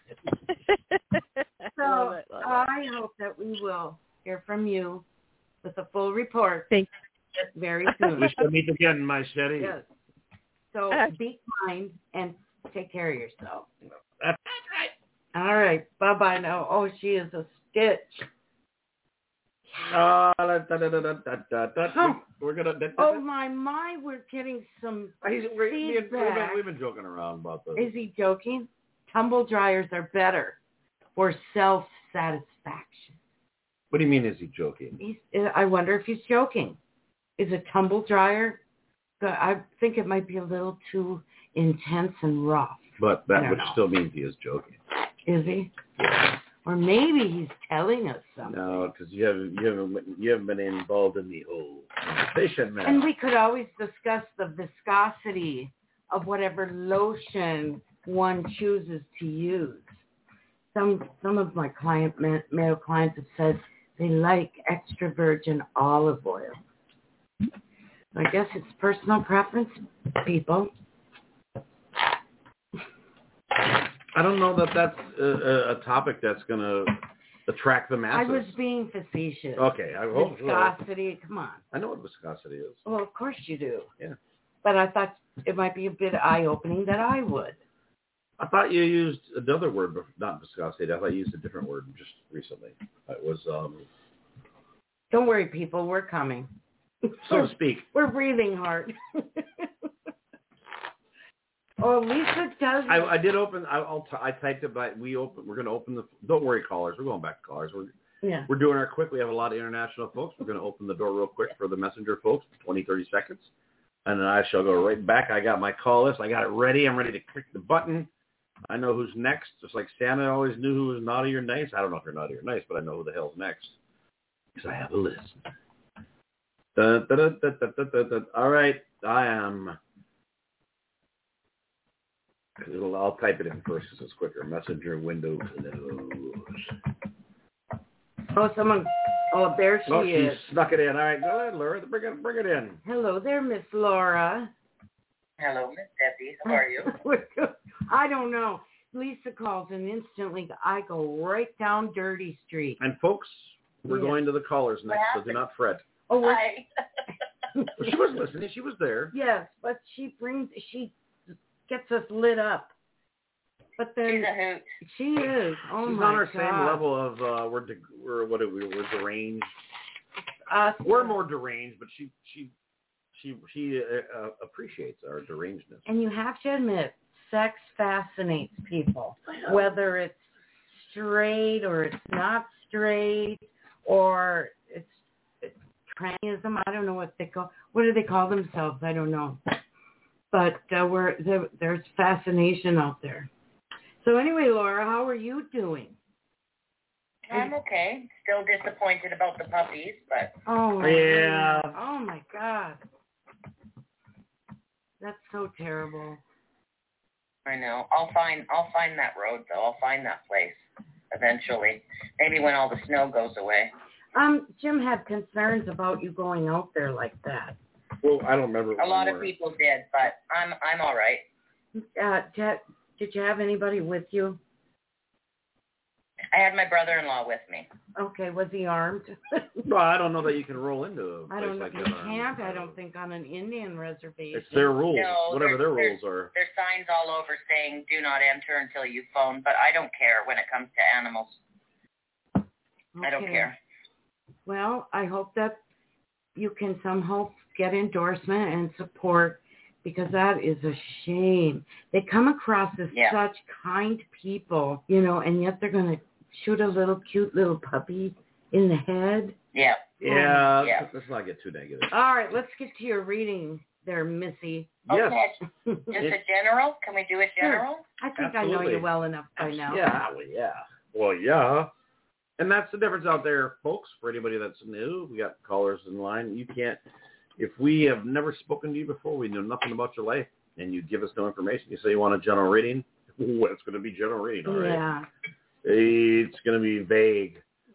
So love it. I hope that we will hear from you with a full report. Thank you. Very soon. We shall meet again, my Shetty. Yes. So be kind and take care of yourself. That's right. All right. Bye-bye now. Oh, she is a stitch. We're gonna. Oh my! We're getting some feedback. We've been joking around about this. Is he joking? Tumble dryers are better for self-satisfaction. What do you mean? Is he joking? I wonder if he's joking. Is a tumble dryer? I think it might be a little too intense and rough. But that would still mean he is joking. Is he? Or maybe he's telling us something. No, because you haven't been involved in the whole conversation, man. And we could always discuss the viscosity of whatever lotion one chooses to use. Some of my male clients have said they like extra virgin olive oil. I guess it's personal preference, people. I don't know that that's a topic that's going to attract the masses. I was being facetious. Okay. I hope viscosity, come on. I know what viscosity is. Well, of course you do. Yeah. But I thought it might be a bit eye-opening that I would. I thought you used another word, but not viscosity. I thought you used a different word just recently. It was... Don't worry, people. We're coming. So to speak. We're breathing hard. Oh, Lisa does. I did open. I typed it, but we're going to open the. Don't worry, callers. We're going back to callers. We're doing our quick. We have a lot of international folks. We're going to open the door real quick for the messenger folks, 20, 30 seconds, and then I shall go right back. I got my call list. I got it ready. I'm ready to click the button. I know who's next. Just like Santa always knew who was naughty or nice. I don't know if you're naughty or nice, but I know who the hell's next because I have a list. All right, I am. I'll type it in first because it's quicker. Messenger window close. Oh, someone. Oh, there she is. She snuck it in. All right, go ahead, Laura. Bring it in. Hello there, Miss Laura. Hello, Miss Debbie. How are you? I don't know. Lisa calls and instantly I go right down Dirty Street. And folks, we're going to the callers next, so do not fret. Oh, hi. She was listening. She was there. Yes, but she gets us lit up. But then she's a hoot. She is. Oh She's my on our God. same level of we're deranged. We're more deranged, but she appreciates our derangedness. And you have to admit, sex fascinates people, whether it's straight or it's not straight or it's trannism. I don't know what do they call themselves? I don't know. But there's fascination out there. So anyway, Laura, how are you doing? I'm okay. Still disappointed about the puppies, but oh yeah. God. Oh my God, that's so terrible. I know. I'll find that road though. I'll find that place eventually. Maybe when all the snow goes away. Jim had concerns about you going out there like that. Well, I don't remember. A lot of people did, but I'm all right. Did you have anybody with you? I had my brother-in-law with me. Okay, was he armed? Well, I don't know that you can roll into a place I don't know. like You that. can't. I don't think on an Indian reservation. It's their rules. No, whatever their rules are. There's signs all over saying "Do not enter until you phone," but I don't care when it comes to animals. Okay. I don't care. Well, I hope that you can somehow get endorsement and support, because that is a shame. They come across as such kind people, and yet they're going to shoot a cute little puppy in the head. Yeah. Yeah. Let's not get too negative. All right, let's get to your reading there, Missy. Yes. Okay. Just a general? Can we do a general? Sure. I think Absolutely. I know you well enough by now. Yeah. Well, yeah. And that's the difference out there, folks, for anybody that's new. We got callers in line. You can't, if we have never spoken to you before, we know nothing about your life, and you give us no information, you say you want a general reading, it's going to be general reading, all right? Yeah. It's going to be vague.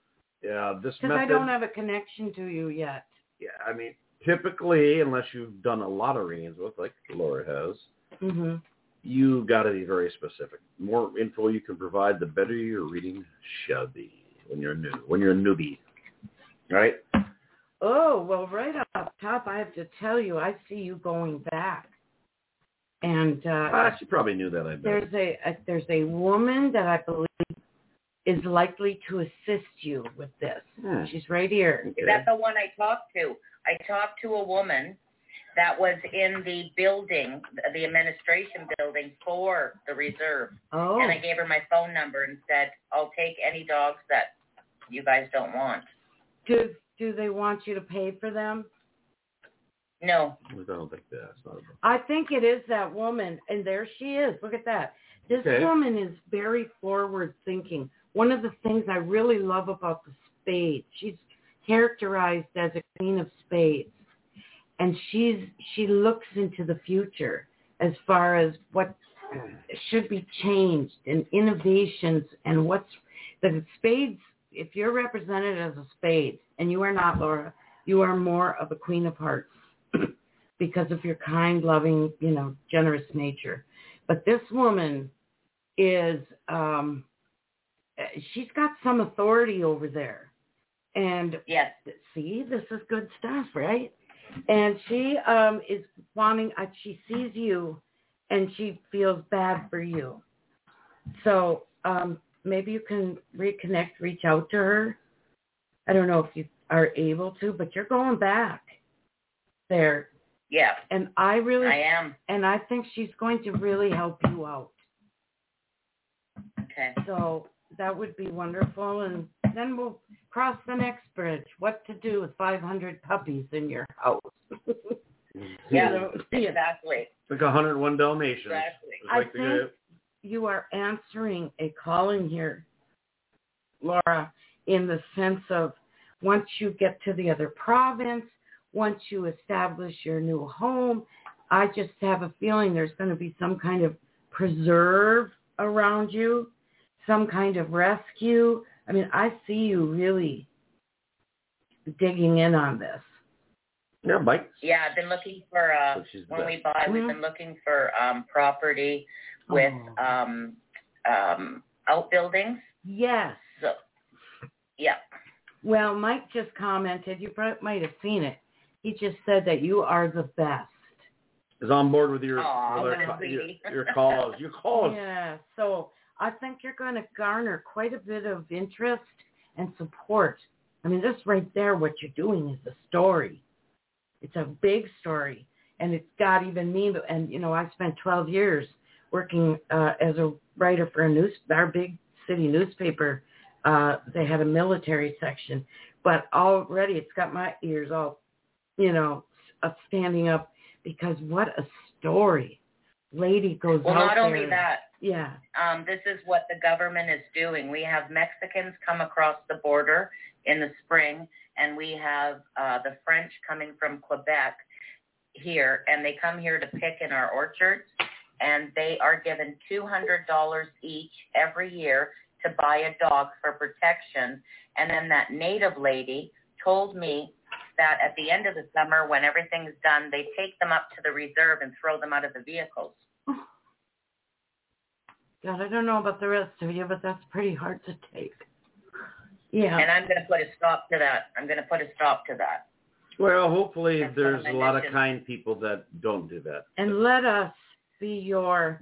Yeah, this because I don't have a connection to you yet. Yeah, I mean, typically, unless you've done a lot of readings with, like Laura has, you got to be very specific. The more info you can provide, the better your reading should be when you're new, when you're a newbie, right? Oh, well, right off top, I have to tell you, I see you going back. And she probably knew that, I bet. There's a woman that I believe is likely to assist you with this. She's right here. Okay. Is that the one I talked to? I talked to a woman that was in the building, the administration building for the reserve. Oh. And I gave her my phone number and said, I'll take any dogs that you guys don't want. Do they want you to pay for them? No. I don't think that's not. I think it is that woman, and there she is. Look at that. This woman is very forward thinking. One of the things I really love about the spade, she's characterized as a queen of spades, and she looks into the future as far as what should be changed and innovations and what's the spades. If you're represented as a spade, and you are not, Laura, you are more of a queen of hearts because of your kind, loving, generous nature. But this woman is, she's got some authority over there. And yes, see, this is good stuff, right? And she is wanting, she sees you and she feels bad for you. So maybe you can reconnect, reach out to her. I don't know if you are able to, but you're going back there. Yeah. And I am. And I think she's going to really help you out. Okay. So that would be wonderful. And then we'll cross the next bridge. What to do with 500 puppies in your house. Yeah, exactly. Like 101 Dalmatians. Exactly. I think you are answering a calling here, Laura, in the sense of once you get to the other province, once you establish your new home, I just have a feeling there's going to be some kind of preserve around you, some kind of rescue. I mean, I see you really digging in on this. Yeah, Mike. Yeah, I've been looking for, when we buy, we've been looking for property with outbuildings. Yes. So, yeah. Well, Mike just commented, you might have seen it. He just said that you are the best. Is on board with your calls. Your calls. Yeah, so I think you're going to garner quite a bit of interest and support. I mean, this right there, what you're doing is a story. It's a big story, and it's got even me. And, I spent 12 years working as a writer for our big city newspaper. They had a military section, but already it's got my ears all, standing up because what a story. Lady goes out there. Well, not only that. Yeah. This is what the government is doing. We have Mexicans come across the border in the spring, and we have the French coming from Quebec here, and they come here to pick in our orchards, and they are given $200 each every year to buy a dog for protection. And then that native lady told me that at the end of the summer, when everything's done, they take them up to the reserve and throw them out of the vehicles. God, I don't know about the rest of you, but that's pretty hard to take. Yeah. And I'm going to put a stop to that. Well, hopefully there's a lot of kind people that don't do that. And let us be your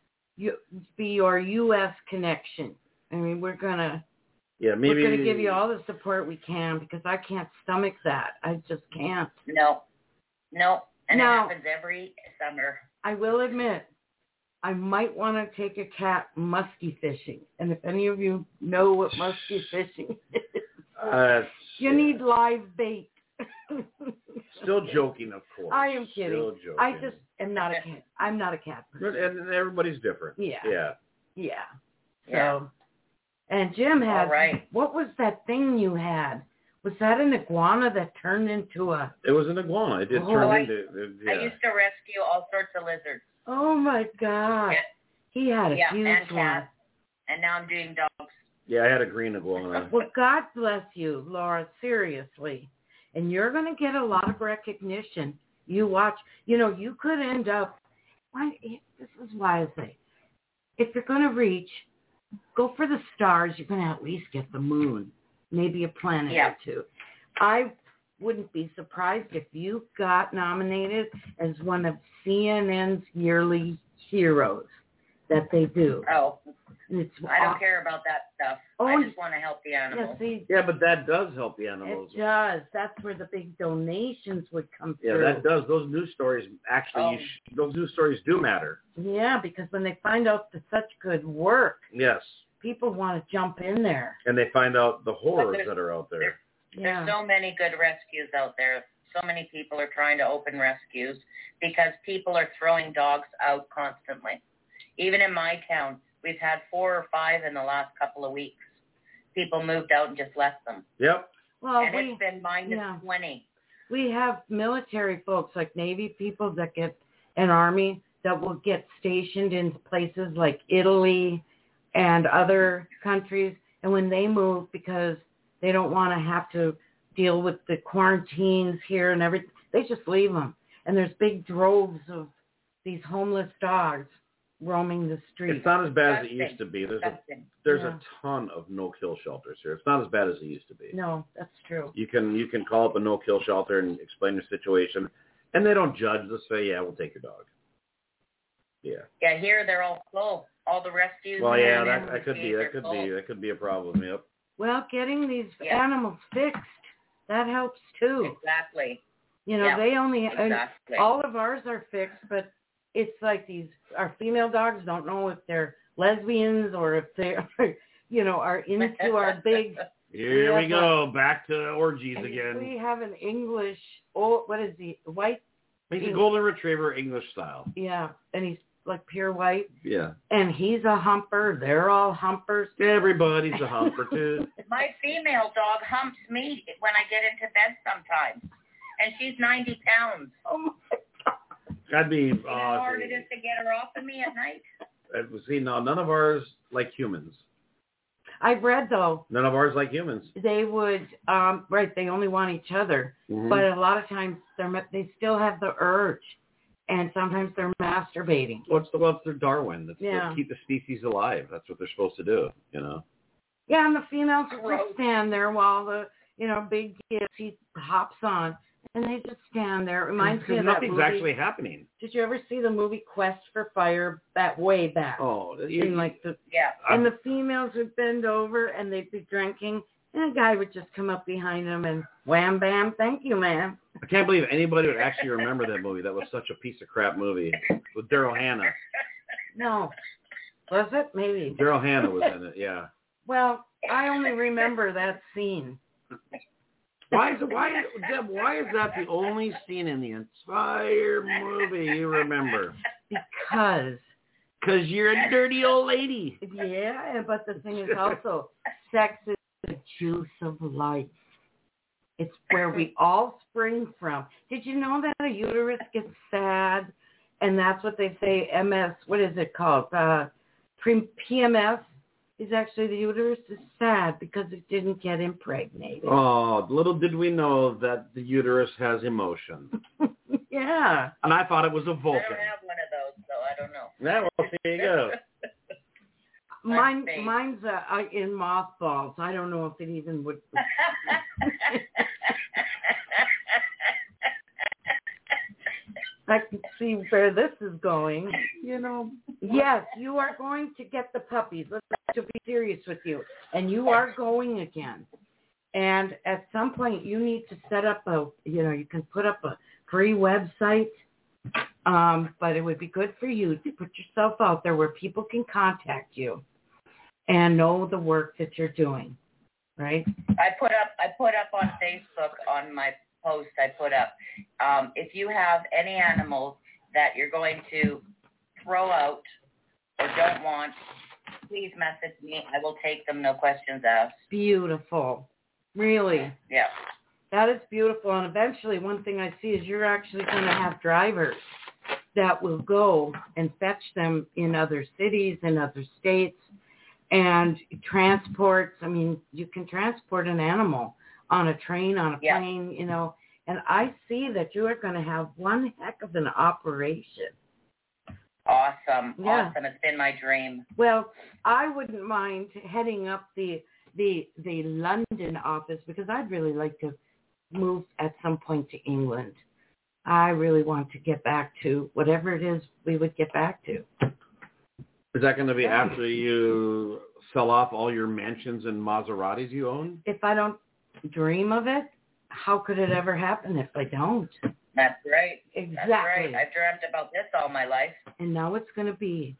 U.S. connection. I mean, we're going to give you all the support we can because I can't stomach that. I just can't. No. And it happens every summer. I will admit, I might want to take a cat muskie fishing. And if any of you know what muskie fishing is, you need live bait. Still joking, of course. I am kidding. Still joking. I just am not a cat. I'm not a cat person. And everybody's different. Yeah. So, and Jim had, what was that thing you had? Was that an iguana that turned into a... It was an iguana. It did turn into... I used to rescue all sorts of lizards. Oh, my God. Yeah. He had a huge and one. Cats. And now I'm doing dogs. Yeah, I had a green iguana. Well, God bless you, Laura, seriously. And you're going to get a lot of recognition. You watch, you could end up, this is why I say, if you're going to reach, go for the stars, you're going to at least get the moon, maybe a planet or two. I wouldn't be surprised if you got nominated as one of CNN's yearly heroes that they do. Oh, I don't care about that stuff. I just want to help the animals. Yeah, but that does help the animals. It does. That's where the big donations would come through. Yeah, that does. Those news stories those news stories do matter. Yeah, because when they find out the such good work, yes, people want to jump in there. And they find out the horrors that are out there. There's so many good rescues out there. So many people are trying to open rescues because people are throwing dogs out constantly. Even in my town, we've had 4 or 5 in the last couple of weeks. People moved out and just left them. Yep. Well, and it's been -20. We have military folks like Navy people that get an Army that will get stationed in places like Italy and other countries. And when they move, because they don't want to have to deal with the quarantines here and everything, they just leave them. And there's big droves of these homeless dogs roaming the streets. It's not as bad as it used to be. There's a ton of no-kill shelters here. It's not as bad as it used to be. No, that's true. You can call up a no-kill shelter and explain your situation, and they don't judge. They'll say, yeah, we'll take your dog. Yeah. Yeah, here they're all full. All the rescues. Well, yeah, that could be a problem. Yep. Well, getting these animals fixed, that helps too. Exactly. They only all of ours are fixed, but it's like our female dogs don't know if they're lesbians or if they are into our big. Here we go, back to orgies again. We have an English, what is he, white? He's a golden retriever, English style. Yeah, and he's like pure white. Yeah. And he's a humper. They're all humpers. Everybody's a humper too. My female dog humps me when I get into bed sometimes, and she's 90 pounds. Oh my God. That'd be you know how hard it is to get her off of me at night? See, no, none of ours like humans. I've read, though. None of ours like humans. They would, they only want each other. Mm-hmm. But a lot of times they still have the urge. And sometimes they're masturbating. Well, it's Darwin. Let's keep the species alive. That's what they're supposed to do, Yeah, and the females will just stand there while the, big kid, he hops on. And they just stand there. It reminds me of that movie. Nothing's actually happening. Did you ever see the movie Quest for Fire that way back? Oh, And the females would bend over and they'd be drinking, and a guy would just come up behind them and wham bam, thank you, ma'am. I can't believe anybody would actually remember that movie. That was such a piece of crap movie with Daryl Hannah. No, was it? Maybe Daryl Hannah was in it. Yeah. Well, I only remember that scene. Why is that the only scene in the entire movie you remember? Because you're a dirty old lady. Yeah, but the thing is also, sex is the juice of life. It's where we all spring from. Did you know that a uterus gets sad? And that's what they say, MS, what is it called? PMS. Is actually the uterus is sad because it didn't get impregnated. Oh, little did we know that the uterus has emotion. Yeah. And I thought it was a Vulcan. I don't have one of those, so I don't know. Yeah, well, there you go. Mine's in mothballs. I don't know if it even would. I can see where this is going, Yes, you are going to get the puppies. Let's to be serious with you. And you are going again. And at some point, you need to set up you can put up a free website. But it would be good for you to put yourself out there where people can contact you and know the work that you're doing, right? I put up on Facebook on my post I put up. If you have any animals that you're going to throw out or don't want, please message me. I will take them, no questions asked. Beautiful. Really. Yeah. That is beautiful. And eventually one thing I see is you're actually going to have drivers that will go and fetch them in other cities, in other states. And transports, I mean, you can transport an animal on a train, on a plane, you know. And I see that you are going to have one heck of an operation. Awesome. Yeah. Awesome. It's been my dream. Well, I wouldn't mind heading up the London office because I'd really like to move at some point to England. I really want to get back to whatever it is we would get back to. Is that going to be after you sell off all your mansions and Maseratis you own? If I don't dream of it, how could it ever happen if I don't? That's right. Exactly. That's right. I've dreamt about this all my life. And now it's going to be.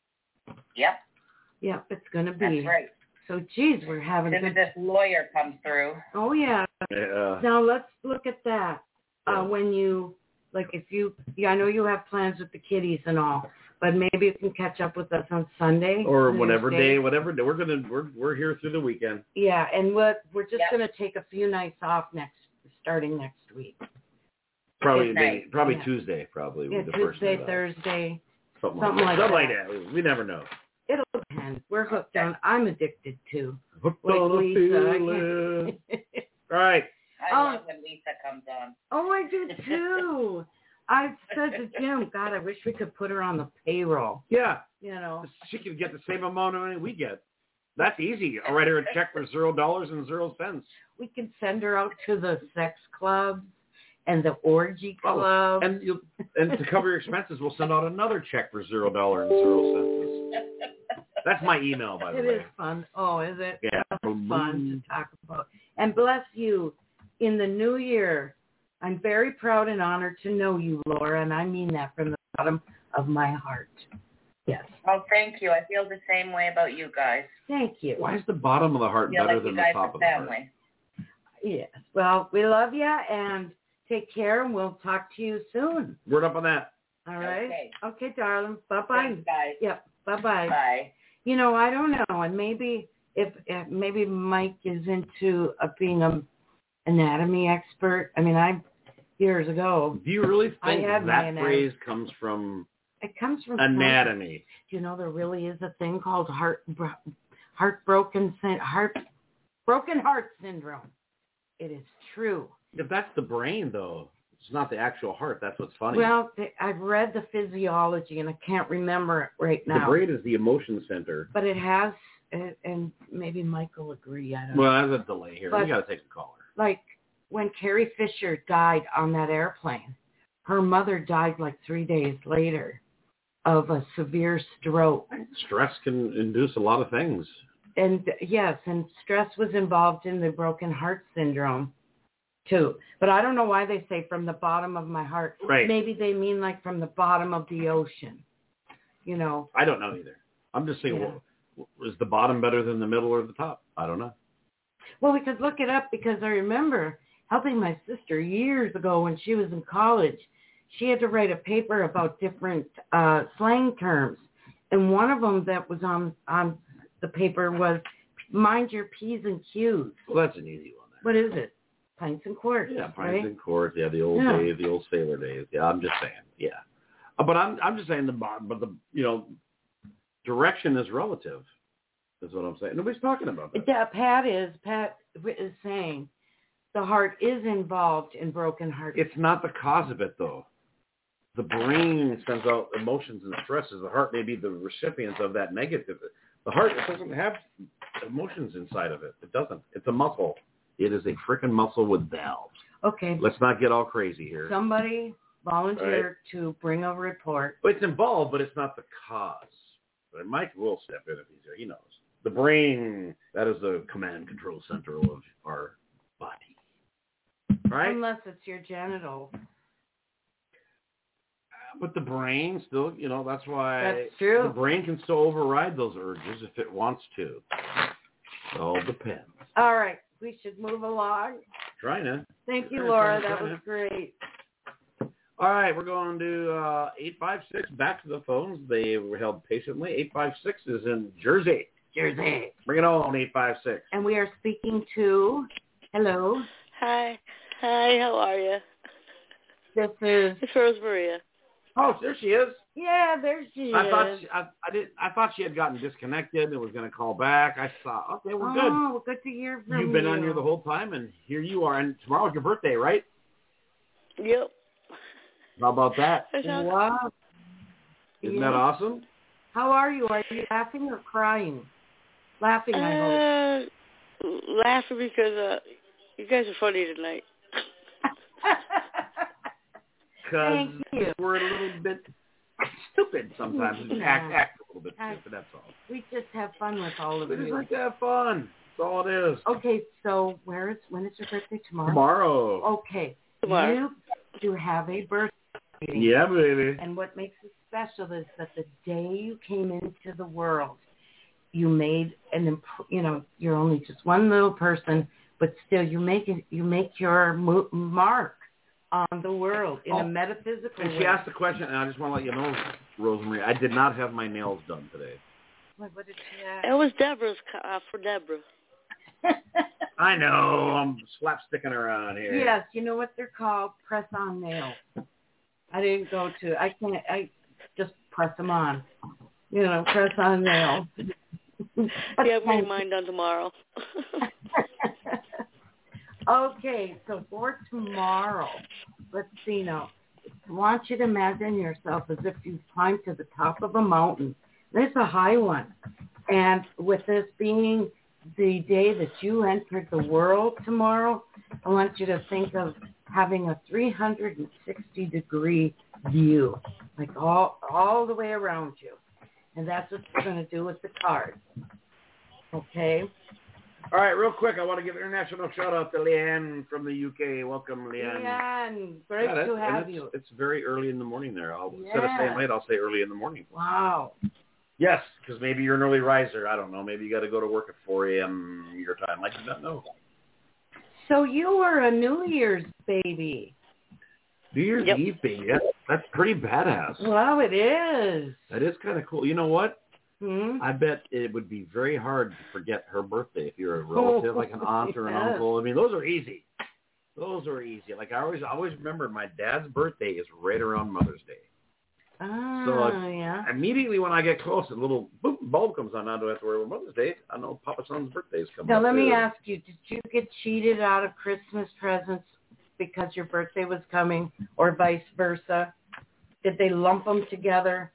Yep. Yep, it's going to be. That's right. So, geez, we're having... As soon as this lawyer comes through. Oh, yeah. Now, let's look at that. When you, like, if you... Yeah, I know you have plans with the kiddies and all, but maybe you can catch up with us on Sunday. Or whatever day. We're here through the weekend. Yeah, and we're just going to take a few nights off starting next week. Probably Tuesday, probably. Yeah, the Tuesday, first Thursday, something like that. We never know. It'll depend. We're hooked on. I'm addicted to. Hooked like on Lisa. All right. I love when Lisa comes on. Oh, I do too. I said to Jim, God, I wish we could put her on the payroll. Yeah. You know. She could get the same amount of money we get. That's easy. I'll write her a check for $0.00. We can send her out to the sex clubs and the orgy club. And to cover your expenses, we'll send out another check for $0.00. That's my email, by the way. It is fun. Oh, is it? Yeah. It's fun to talk about. And bless you, in the new year, I'm very proud and honored to know you, Laura, and I mean that from the bottom of my heart. Yes. Oh, thank you. I feel the same way about you guys. Thank you. Why is the bottom of the heart better than the top of the heart? Yes. Well, we love you, and take care, and we'll talk to you soon. Word up on that. All right? Okay, darling. Bye-bye. Thanks, guys. Yep. Bye-bye. Bye. You know, I don't know, and maybe if maybe Mike is into being an anatomy expert. I mean, years ago. Do you really think that phrase comes from? It comes from anatomy. Do you know there really is a thing called broken heart syndrome? It is true. If that's the brain, though, it's not the actual heart. That's what's funny. Well, I've read the physiology, and I can't remember it right now. The brain is the emotion center. But it has, and maybe Mike will agree. I don't know. Well, there's a delay here. We got to take a caller. Like when Carrie Fisher died on that airplane, her mother died like 3 days later of a severe stroke. Stress can induce a lot of things. And yes, and stress was involved in the broken heart syndrome too. But I don't know why they say from the bottom of my heart. Right. Maybe they mean like from the bottom of the ocean. You know. I don't know either. I'm just saying, well, is the bottom better than the middle or the top? I don't know. Well, we could look it up because I remember helping my sister years ago when she was in college. She had to write a paper about different slang terms. And one of them that was on the paper was mind your P's and Q's. Well, that's an easy one. What is it? Pints and quarts. Yeah, pints right? and quarts. Yeah, the old days, the old sailor days. Yeah, I'm just saying. Yeah. But I'm just saying direction is relative. Is what I'm saying. Nobody's talking about that. Pat is saying the heart is involved in broken heart. It's not the cause of it, though. The brain sends out emotions and stresses. The heart may be the recipient of that negative. The heart doesn't have emotions inside of it. It doesn't. It's a muscle. It is a freaking muscle with valves. Okay. Let's not get all crazy here. Somebody volunteer to bring a report. But it's involved, but it's not the cause. But Mike will step in if he's there. He knows. The brain, that is the command control center of our body. Right? Unless it's your genitals. But the brain still, that's why that's true. The brain can still override those urges if it wants to. It all depends. All right. We should move along. Trying to. Thank you, Laura. That was great. All right. We're going to 856. Back to the phones. They were held patiently. 856 is in Jersey. Bring it on, 856. And we are speaking to, hello. Hi, how are you? This is It's Rose Maria. Oh, there she is. Yeah, there she is. I thought she had gotten disconnected and was going to call back. I thought, okay, we're good. Oh, good to hear from you. You've been on here the whole time, and here you are. And tomorrow's your birthday, right? Yep. How about that? Wow. Isn't that awesome? How are you? Are you laughing or crying? Laughing, I hope. Laughing because you guys are funny tonight. Because we're a little bit stupid sometimes. We act a little bit stupid, that's all. We just have fun with all of you. We just like to have fun. That's all it is. Okay, so when is your birthday? Tomorrow? Tomorrow. Okay. Tomorrow. You have a birthday. Yeah, baby. And what makes it special is that the day you came into the world, you made you're only just one little person, but still you make your mark on the world in a metaphysical way. She asked the question, and I just want to let you know, Rosemary, I did not have my nails done today. What did she ask? It was Deborah's for Deborah. I know. I'm slapsticking around here. Yes, you know what they're called? Press-on nails. I just press them on. Press-on nails. Yeah, I've made mine done tomorrow. Okay, so for tomorrow, let's see now. I want you to imagine yourself as if you climbed to the top of a mountain. It's a high one. And with this being the day that you entered the world tomorrow, I want you to think of having a 360-degree view, like all the way around you. And that's what you're going to do with the card. Okay? All right, real quick, I want to give an international shout-out to Leanne from the UK. Welcome, Leanne. Leanne, great to have you. It's very early in the morning there. Instead of saying late, I'll say early in the morning. Wow. Yes, because maybe you're an early riser. I don't know. Maybe you got to go to work at 4 a.m. your time. I do not know. So you were a New Year's baby. New Year's Eve baby. That's pretty badass. Well, it is. That is kind of cool. You know what? Hmm? I bet it would be very hard to forget her birthday if you're a relative, like an aunt or an uncle. I mean, those are easy. Like I always remember my dad's birthday is right around Mother's Day. Immediately when I get close, a little bulb comes on. I don't have to worry about Mother's Day. I know Papa Son's birthday is coming. Now let me ask you: did you get cheated out of Christmas presents because your birthday was coming, or vice versa? Did they lump them together?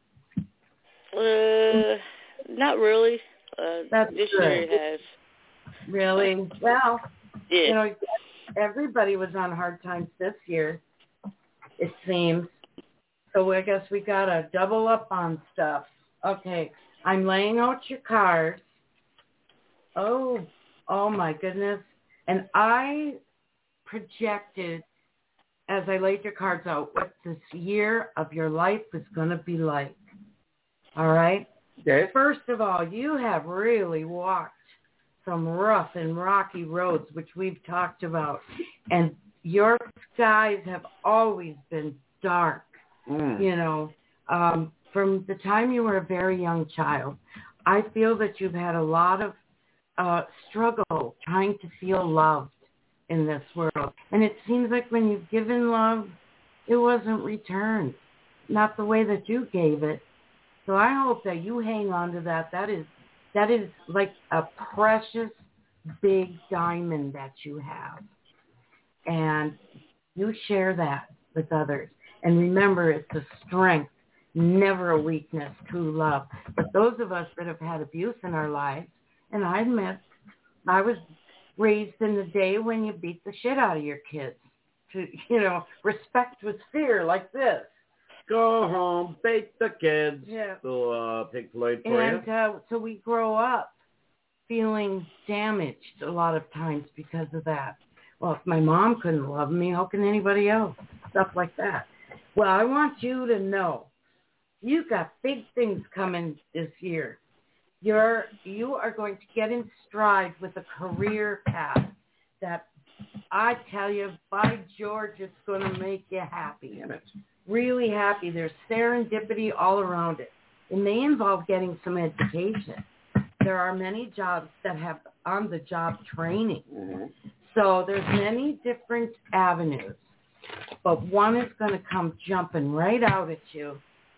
Not really. That's this good. year it has. Really? Well, yeah. Everybody was on hard times this year, it seems. So I guess we got to double up on stuff. Okay, I'm laying out your cards. Oh my goodness. And I projected, as I laid your cards out, what this year of your life is going to be like. All right? Okay. First of all, you have really walked some rough and rocky roads, which we've talked about. And your skies have always been dark. From the time you were a very young child. I feel that you've had a lot of struggle trying to feel loved in this world. And it seems like when you've given love, it wasn't returned, not the way that you gave it. So I hope that you hang on to that. That is like a precious big diamond that you have. And you share that with others. And remember, it's a strength, never a weakness, true love. But those of us that have had abuse in our lives, and I admit, I was raised in the day when you beat the shit out of your kids. Respect with fear like this. Go home, beat the kids. Yeah. So, Pink Floyd for you. And so we grow up feeling damaged a lot of times because of that. Well, if my mom couldn't love me, how can anybody else? Stuff like that. Well, I want you to know, you've got big things coming this year. You are going to get in stride with a career path that I tell you, by George, it's going to make you happy. Damn it. Really happy. There's serendipity all around it. It may involve getting some education. There are many jobs that have on-the-job training. Mm-hmm. So there's many different avenues. But one is going to come jumping right out at you,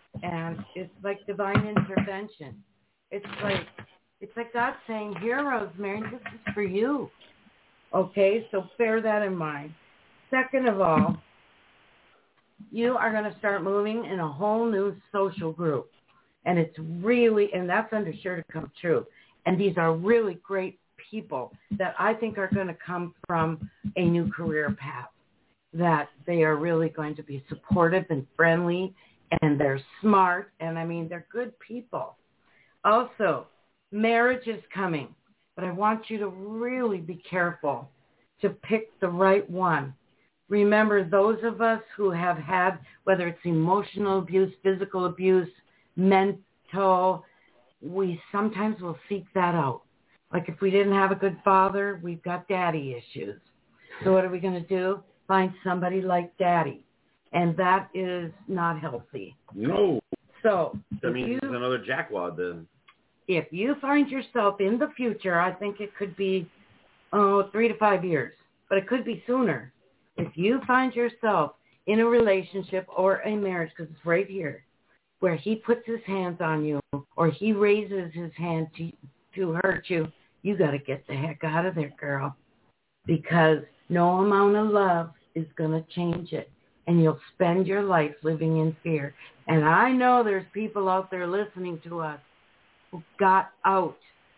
And it's like divine intervention. It's like God saying, here, Rosemary, this is for you. Okay, so bear that in mind. Second of all, you are going to start moving in a whole new social group. And it's really, and that's under sure to come true. And these are really great people that I think are going to come from a new career path, that they are really going to be supportive and friendly, and they're smart, and I mean, they're good people. Also, marriage is coming, but I want you to really be careful to pick the right one. Remember, those of us who have had, whether it's emotional abuse, physical abuse, mental, we sometimes will seek that out. Like if we didn't have a good father, we've got daddy issues. So what are we going to do? Find somebody like daddy. And that is not healthy. No. So that means it's another jackwad then. If you find yourself in the future, I think it could be 3 to 5 years, but it could be sooner. If you find yourself in a relationship or a marriage, because it's right here, where he puts his hands on you or he raises his hand to hurt you, you got to get the heck out of there, girl, because no amount of love is going to change it. And you'll spend your life living in fear. And I know there's people out there listening to us who got out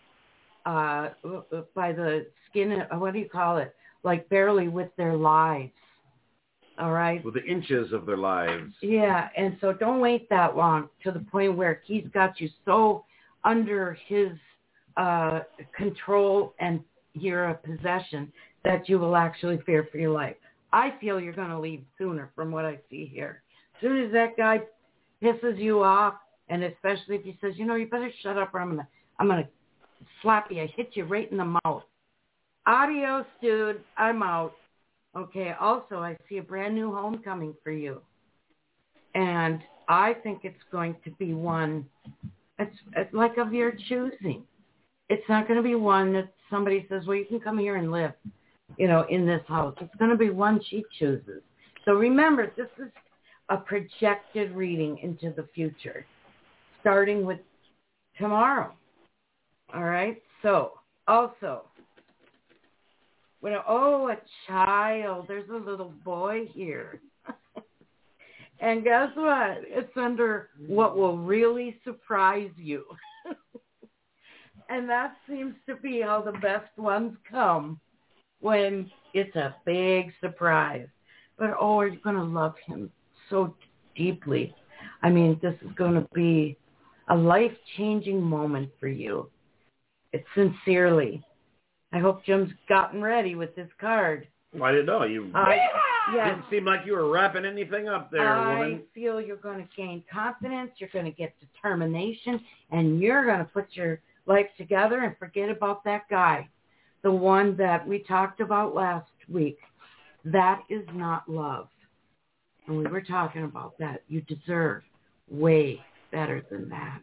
by the skin, what do you call it? Like barely with their lives. All right? With the inches of their lives. Yeah, and so don't wait that long to the point where he's got you so under his control and you're a possession that you will actually fear for your life. I feel you're going to leave sooner from what I see here. As soon as that guy pisses you off, and especially if he says, you better shut up or I'm gonna slap you, hit you right in the mouth. Adios, dude. I'm out. Okay, also, I see a brand new home coming for you. And I think it's going to be one, it's like of your choosing. It's not going to be one that somebody says, well, you can come here and live, in this house. It's going to be one she chooses. So remember, this is a projected reading into the future, starting with tomorrow. All right? So, also, a child. There's a little boy here. And guess what? It's under what will really surprise you. And that seems to be how the best ones come, when it's a big surprise. But, you're going to love him so deeply. I mean, this is going to be a life-changing moment for you. It's sincerely. I hope Jim's gotten ready with this card. Well, I didn't know. You didn't seem like you were wrapping anything up there, woman. I feel you're going to gain confidence, you're going to get determination, and you're going to put your life together and forget about that guy, the one that we talked about last week. That is not love. And we were talking about that. You deserve way better than that.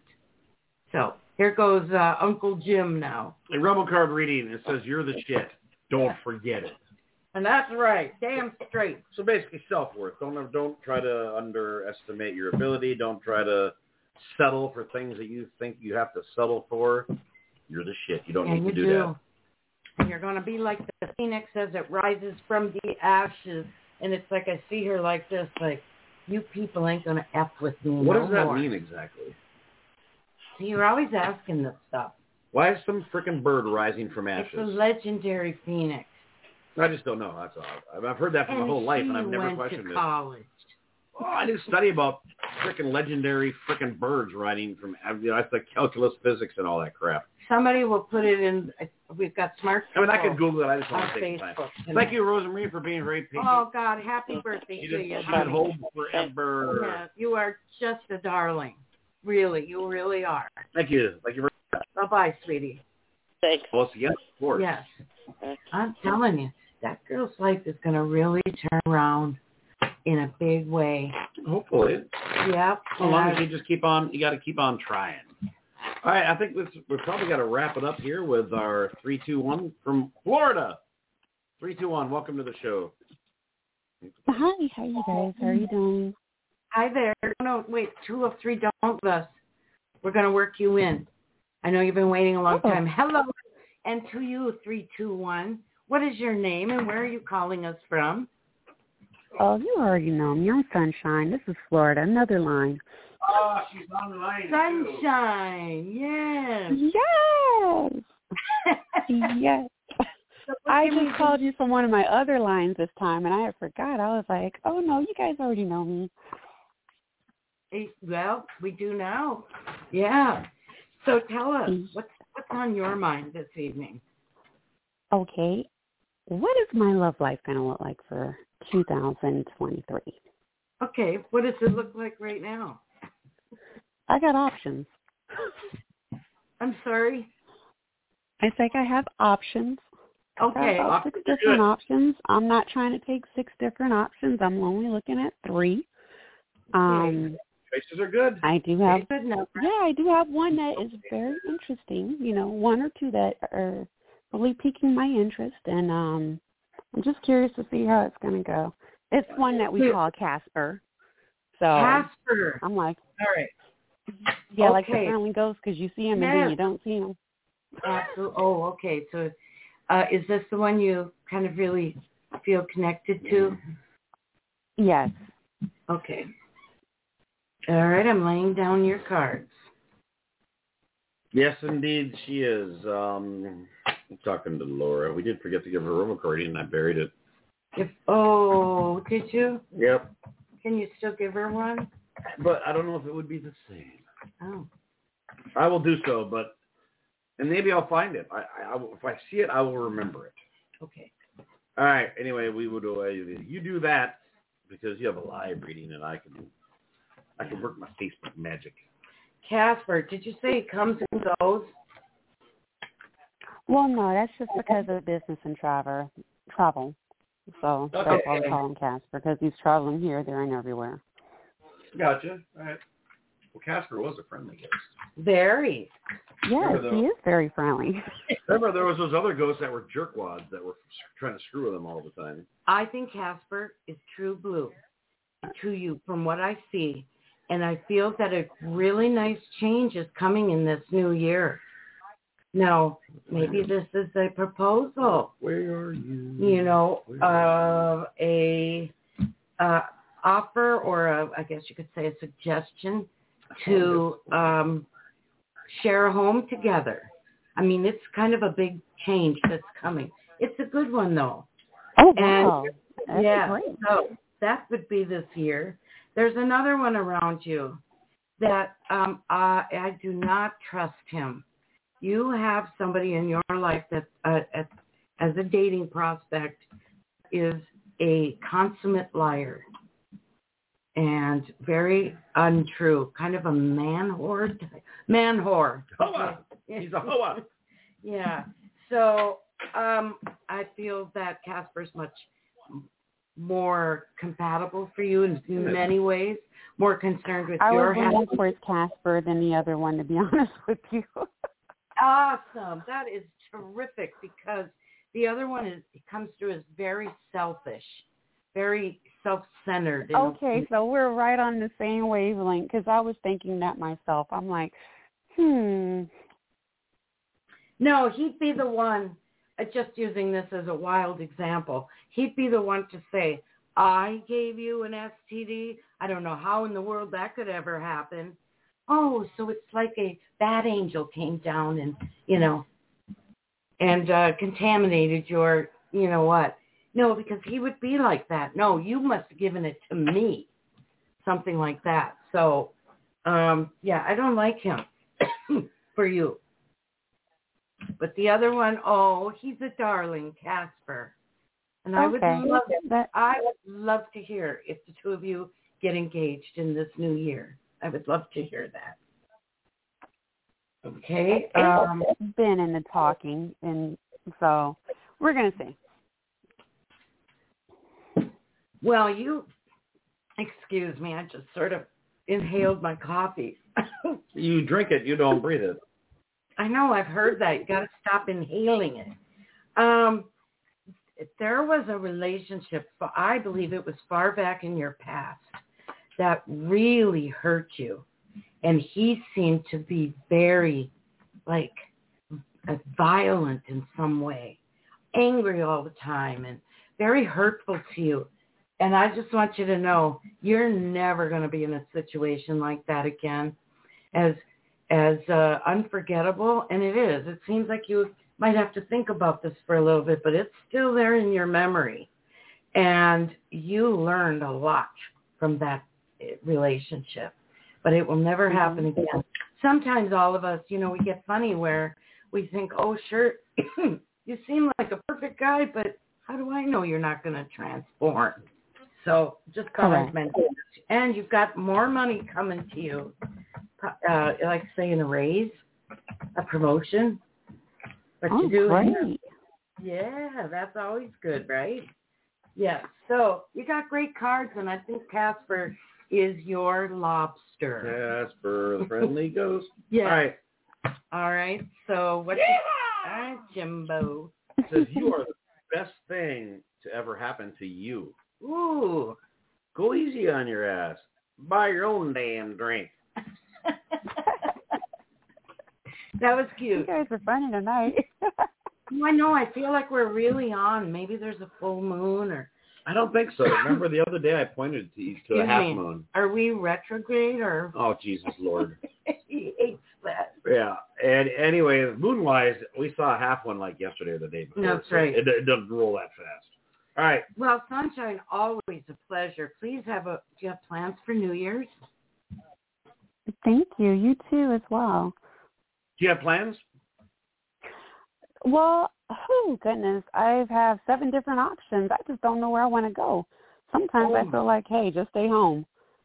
So here goes Uncle Jim now. A Rebel card reading. It says, you're the shit. Don't forget it. And that's right. Damn straight. So basically self-worth. Don't try to underestimate your ability. Don't try to settle for things that you think you have to settle for. You're the shit. You don't need to do that. And you're going to be like the phoenix as it rises from the ashes. And it's like I see her like this, like, you people ain't going to F with me What no does that more. mean exactly? See, you're always asking this stuff. Why is some freaking bird rising from ashes? It's a legendary phoenix. I just don't know. That's all. I've heard that for my whole life, and I've never questioned it. College. Oh, I did study about freaking legendary freaking birds rising from, that's like calculus, physics, and all that crap. Somebody will put it in. We've got smart people. I could Google it. I just want to take Facebook time. Thank you, Rosemarie, for being very patient. Oh, God. Happy birthday to you. She did hold forever. Yeah, you are just a darling. Really. You really are. Thank you. Thank you very much. Bye-bye, sweetie. Thanks. Well, yes, of course. Yes. I'm telling you, that girl's life is going to really turn around in a big way. Hopefully. Yep. As long as you just keep on, you got to keep on trying. All right, I think we've probably got to wrap it up here with our 321 from Florida. 321, welcome to the show. Hi, how are you guys? How are you doing? Hi there. No, wait, 2 of 3 don't give us. We're going to work you in. I know you've been waiting a long time. Hello, and to you, 321. What is your name, and where are you calling us from? Oh, you already know me. I'm Sunshine. This is Florida. Another line. Oh, she's on the line. Sunshine. Yes. Yes. Yes. So I just called you from one of my other lines this time, and I had forgot. I was like, oh, no, you guys already know me. Well, we do now. Yeah. So tell us, what's on your mind this evening? Okay. What is my love life going to look like for 2023? Okay. What does it look like right now? I got options. I'm sorry? I think I have options. Okay. About 6 different options. I'm not trying to take 6 different options. I'm only looking at 3. Choices are good. I do have, I do have one that is very interesting. 1 or 2 that are really piquing my interest, and I'm just curious to see how it's going to go. It's one that we call Casper. So Casper. I'm like, all right. Yeah, like the friendly ghost, because you see him and then you don't see him. Absolutely. Oh, okay. So is this the one you kind of really feel connected to? Yes. Okay. All right, I'm laying down your cards. Yes, indeed, she is. I'm talking to Laura. We did forget to give her a recording, and I buried it. Did you? Yep. Can you still give her one? But I don't know if it would be the same. Oh. I will do so, and maybe I'll find it. If I see it, I will remember it. Okay. All right. Anyway, you do that because you have a live reading, and I can work my Facebook magic. Casper, did you say it comes and goes? Well, no, that's just because of business and travel. So that's why we call him Casper, because he's traveling here, there, and everywhere. Gotcha. All right. Well, Casper was a friendly ghost. Very. Yes, he is very friendly. Remember, there was those other ghosts that were jerkwads that were trying to screw with them all the time. I think Casper is true blue to you from what I see. And I feel that a really nice change is coming in this new year. Now, maybe this is a proposal. Where are you? A offer or I guess you could say a suggestion to share a home together. I mean, it's kind of a big change that's coming. It's a good one, though. Oh, wow. And, great. So that would be this year. There's another one around you that I do not trust him. You have somebody in your life that, as a dating prospect, is a consummate liar and very untrue, kind of a man whore. Hoa. He's a hoa. Yeah. So I feel that Casper's much more compatible for you in many ways, more concerned with your health. I was leaning towards Casper than the other one, to be honest with you. Awesome. That is terrific, because the other one it comes through as very selfish, very self-centered. Okay, so we're right on the same wavelength, because I was thinking that myself. I'm like, No, he'd be the one, just using this as a wild example, he'd be the one to say, I gave you an STD. I don't know how in the world that could ever happen. Oh, so it's like a bad angel came down and, contaminated your, what. No, because he would be like that. No, you must have given it to me. Something like that. So, I don't like him for you. But the other one, he's a darling, Casper. And I would love to hear if the two of you get engaged in this new year. I would love to hear that. Okay. It's been in the talking, and so we're going to see. Well, excuse me, I just sort of inhaled my coffee. You drink it, you don't breathe it. I know, I've heard that. You got to stop inhaling it. There was a relationship, I believe it was far back in your past, that really hurt you. And he seemed to be very, like, violent in some way, angry all the time, and very hurtful to you. And I just want you to know you're never going to be in a situation like that again. As unforgettable, and it is. It seems like you might have to think about this for a little bit, but it's still there in your memory. And you learned a lot from that relationship, but it will never happen again. Sometimes all of us, we get funny where we think, oh, sure, you seem like a perfect guy, but how do I know you're not going to transform? So just correct. And you've got more money coming to you, like saying a raise, a promotion. But you do. Great. Yeah, that's always good, right? Yeah. So you got great cards, and I think Casper is your lobster. Casper, the friendly ghost. Yeah. All right. So what? Jimbo. It says you are the best thing to ever happen to you. Ooh. Go easy on your ass. Buy your own damn drink. That was cute. You guys are funny tonight. I know. I feel like we're really on. Maybe there's a full moon or... I don't think so. Remember the other day I pointed to a half moon. Are we retrograde or... Oh, Jesus Lord. He hates that. Yeah. And anyway, moon-wise, we saw a half one like yesterday or the day before. That's right. It doesn't roll that fast. All right. Well, sunshine, always a pleasure. Please do you have plans for New Year's? Thank you. You too as well. Do you have plans? Well, oh, goodness. I have 7 different options. I just don't know where I want to go. Sometimes I feel like, hey, just stay home.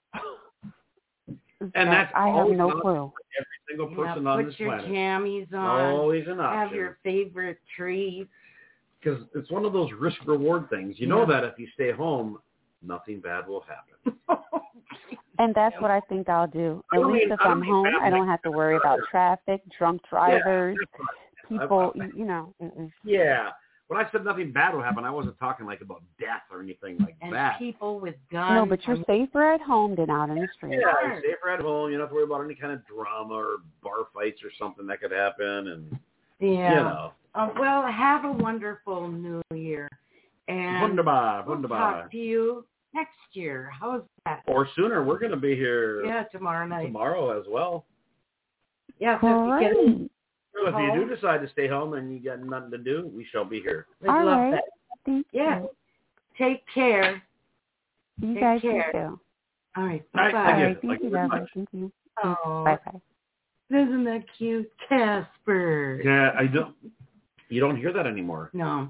And that's I have no clue. Every single person on this planet. Put your jammies on. Always an option. Have your favorite treats. Because it's one of those risk-reward things. You know that if you stay home, nothing bad will happen. And that's what I think I'll do. At least if I'm home, I don't have to worry about traffic, drunk drivers, people, Yeah. When I said nothing bad will happen, I wasn't talking like about death or anything like that. And people with guns. No, but you're safer at home than out in the street. Yeah, you're safer at home. You don't have to worry about any kind of drama or bar fights or something that could happen. And, well, have a wonderful New Year. And Wunderbar. We'll talk to you next year. How's that? Or sooner. We're going to be here. Yeah, tomorrow night. Tomorrow as well. Yeah, so if you do decide to stay home and you got nothing to do, we shall be here. We'd love that. Thank you. Take care. You guys too. All right. Bye. Bye. Thank you, guys. Thank you. Oh. Bye-bye. Isn't that cute, Casper? Yeah, you don't hear that anymore. No.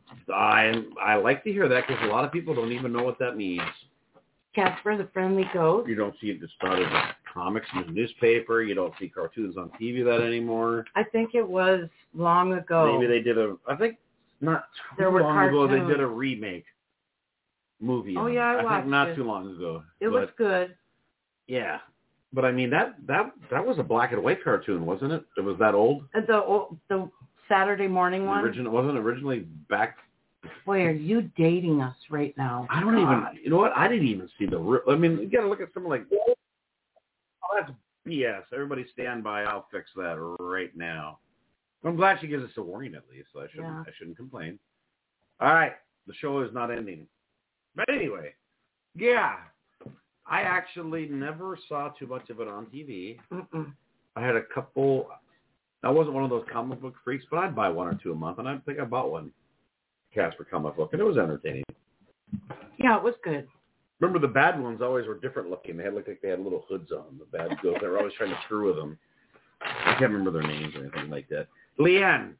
I like to hear that because a lot of people don't even know what that means. Casper the Friendly Ghost. You don't see it started in comics in the newspaper. You don't see cartoons on TV that anymore. I think it was long ago. Maybe they did I think not too long ago, they did a remake movie. Oh, yeah, I watched think not it. Too long ago. It was good. Yeah. But I mean, that was a black and white cartoon, wasn't it? It was that old? The Saturday morning one? Wasn't originally back. Boy, are you dating us right now? I don't even, you know what? I didn't even see you got to look at something like, oh, that's BS. Everybody stand by. I'll fix that right now. I'm glad she gives us a warning at least, so I shouldn't complain. All right. The show is not ending. But anyway, yeah. I actually never saw too much of it on TV. I had a couple. I wasn't one of those comic book freaks, but I'd buy 1 or 2 a month, and I think I bought one Casper comic book, and it was entertaining. Yeah, it was good. Remember, the bad ones always were different looking. They looked like they had little hoods on. The bad girls, they were always trying to screw with them. I can't remember their names or anything like that. Leanne,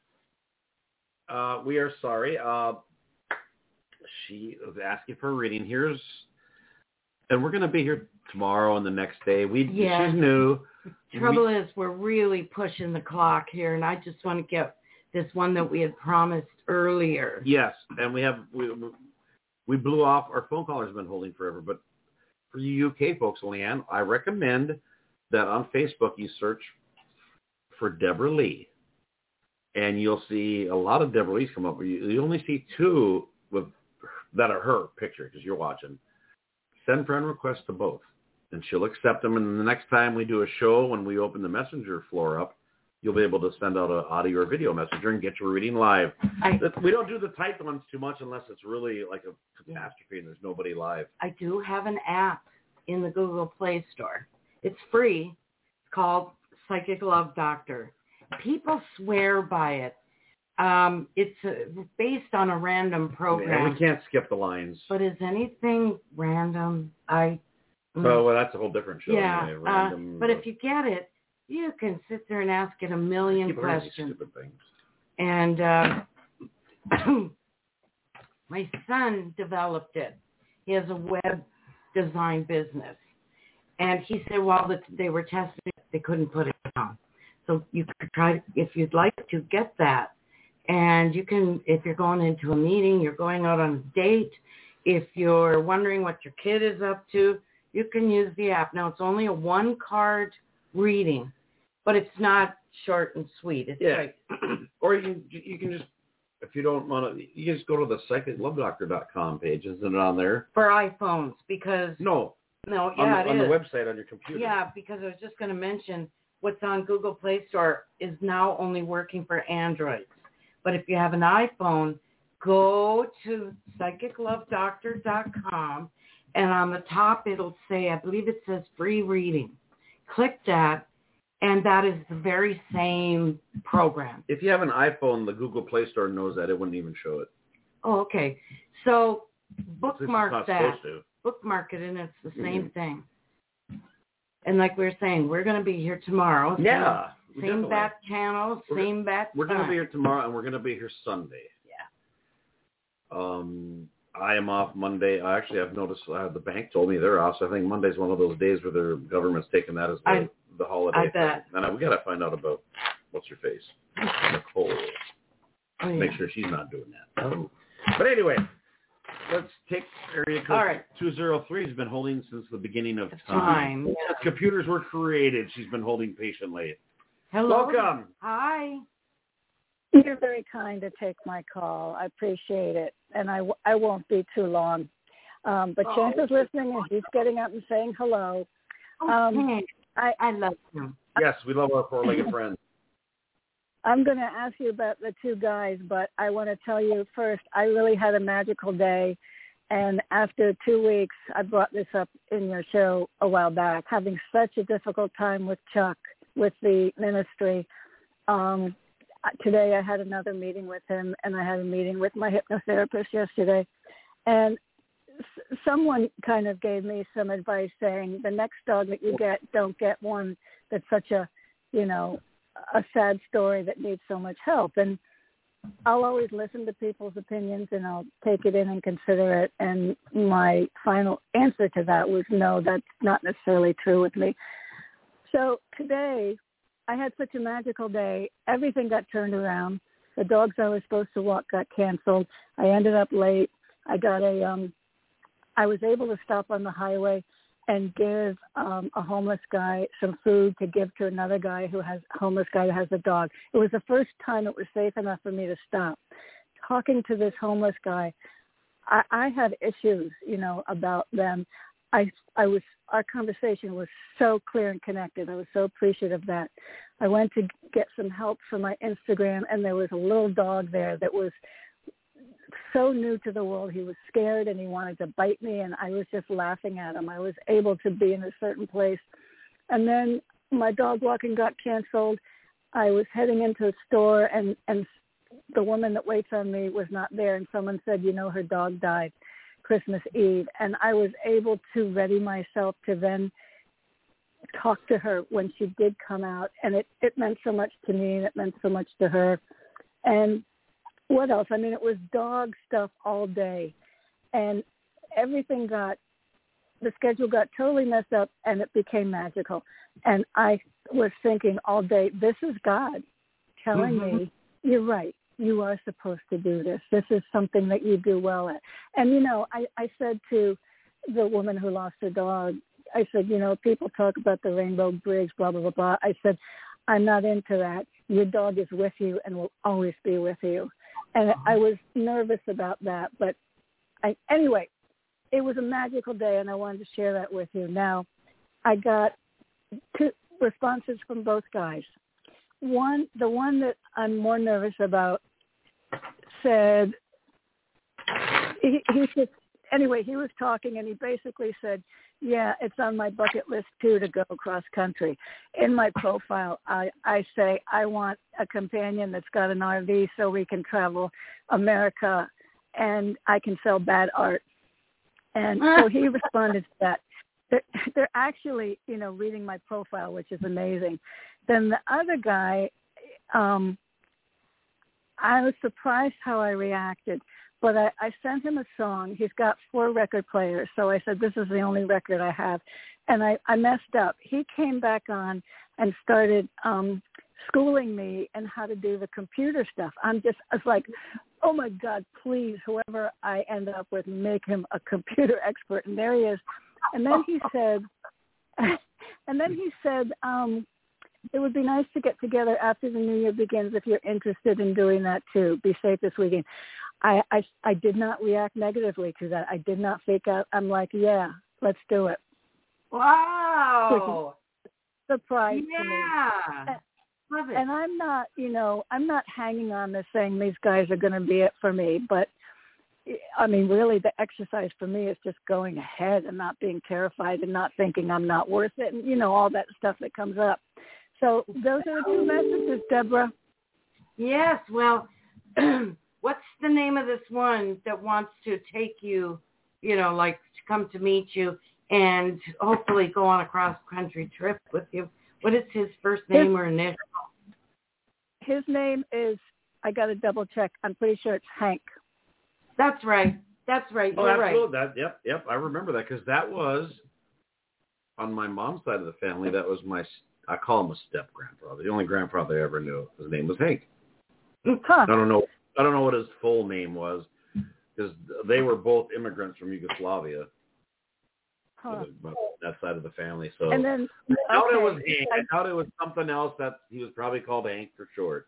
we are sorry. She was asking for a reading. And we're going to be here tomorrow and the next day. She's new. Trouble is, we're really pushing the clock here, and I just want to get this one that we had promised earlier. Yes, and we blew off. Our phone caller has been holding forever, but for you UK folks, Leanne, I recommend that on Facebook you search for Deborah Lee, and you'll see a lot of Deborah Lees come up. You only see 2 that are her picture because you're watching. Send friend requests to both. and she'll accept them. And the next time we do a show, when we open the messenger floor up, you'll be able to send out an audio or video messenger and get your reading live. We don't do the typed ones too much unless it's really like a catastrophe and there's nobody live. I do have an app in the Google Play Store. It's free. It's called Psychic Love Doctor. People swear by it. It's based on a random program. Yeah, we can't skip the lines. But is anything random? Well, that's a whole different show. Yeah, anyway, random, but if you get it, you can sit there and ask it a million questions. Stupid things. And my son developed it. He has a web design business. And he said while they were testing it, they couldn't put it on. So you could try, if you'd like to get that. And you can, if you're going into a meeting, you're going out on a date, if you're wondering what your kid is up to, you can use the app. Now, it's only a one-card reading. But it's not short and sweet. It's like, or you can just, if you don't want to, you just go to the psychiclovedoctor.com page. Isn't it on there? For iPhones, because... No, it on is. the website on your computer. Yeah, because I was just going to mention what's on Google Play Store is now only working for Androids. But if you have an iPhone, go to psychiclovedoctor.com, and on the top it'll say, I believe it says free reading. Click that. And that is the very same program. If you have an iPhone, the Google Play Store knows that. It wouldn't even show it. Oh, okay. So bookmark that. Supposed to. Bookmark it, and it's the same thing. And like we were saying, we're going to be here tomorrow. Yeah. Same back channel, same back We're going to be here tomorrow, and we're going to be here Sunday. Yeah. I am off Monday. I actually have noticed the bank told me they're off, so I think Monday's one of those days where their government's taking that as the holiday. I bet. And we got to find out about, what's her face? Nicole. Make sure she's not doing that. Oh. But anyway, let's take area code. All right. 203 has been holding since the beginning of time. Yeah. Since computers were created, she's been holding patiently. Hello. Welcome. Hi. You're very kind to take my call. I appreciate it. And I won't be too long. But Chance is listening and he's getting up and saying hello. I love him. Yes, we love our four-legged friends. I'm going to ask you about the two guys, but I want to tell you first, I really had a magical day. And after 2 weeks, I brought this up in your show a while back, having such a difficult time with Chuck, with the ministry. Today I had another meeting with him, and I had a meeting with my hypnotherapist yesterday. And someone kind of gave me some advice saying, the next dog that you get, don't get one that's such a sad story that needs so much help. And I'll always listen to people's opinions, and I'll take it in and consider it. And my final answer to that was, no, that's not necessarily true with me. So today I had such a magical day. Everything got turned around. The dogs I was supposed to walk got canceled. I ended up late. I was able to stop on the highway and give a homeless guy some food to give to another guy homeless guy who has a dog. It was the first time it was safe enough for me to stop. Talking to this homeless guy, I had issues, about them. Our conversation was so clear and connected. I was so appreciative of that. I went to get some help for my Instagram, and there was a little dog there that was so new to the world. He was scared and he wanted to bite me, and I was just laughing at him. I was able to be in a certain place. And then my dog walking got canceled. I was heading into a store, and the woman that waits on me was not there, and someone said, her dog died Christmas Eve. And I was able to ready myself to then talk to her when she did come out, and it meant so much to me, and it meant so much to her. And what else? I mean, it was dog stuff all day, and the schedule got totally messed up, and it became magical. And I was thinking all day, this is God telling me, you're right. You are supposed to do this. This is something that you do well at. And, I said to the woman who lost her dog, I said, people talk about the Rainbow Bridge, blah, blah, blah, blah. I said, I'm not into that. Your dog is with you and will always be with you. And I was nervous about that. But anyway, it was a magical day, and I wanted to share that with you. Now, I got 2 responses from both guys. The one that I'm more nervous about said, he was talking and he basically said, yeah, it's on my bucket list too to go cross country. In my profile, I say I want a companion that's got an RV so we can travel America and I can sell bad art. And so he responded to that. They're actually, reading my profile, which is amazing. Then the other guy, I was surprised how I reacted. But I sent him a song. He's got 4 record players. So I said, this is the only record I have. And I messed up. He came back on and started schooling me in how to do the computer stuff. I was like, oh, my God, please, whoever I end up with, make him a computer expert. And there he is. And then he said, it would be nice to get together after the new year begins if you're interested in doing that too. Be safe this weekend. I did not react negatively to that. I did not fake out. I'm like, yeah, let's do it. Wow. Surprise to me. Yeah. Love it. And I'm not hanging on this saying these guys are going to be it for me. But, I mean, really the exercise for me is just going ahead and not being terrified and not thinking I'm not worth it and, all that stuff that comes up. So those are the 2 messages, Deborah. Yes. Well, what's the name of this one that wants to take you, to come to meet you and hopefully go on a cross-country trip with you? What is his first name or initial? His name is, I got to double check. I'm pretty sure it's Hank. That's right. Oh, You're absolutely. Right. Yep. I remember that because that was on my mom's side of the family. That was I call him a step-grandfather. The only grandfather I ever knew. His name was Hank. Huh. I don't know what his full name was because they were both immigrants from Yugoslavia. Huh. That side of the family. So and then, I thought it was Hank. I thought it was something else that he was probably called Hank for short.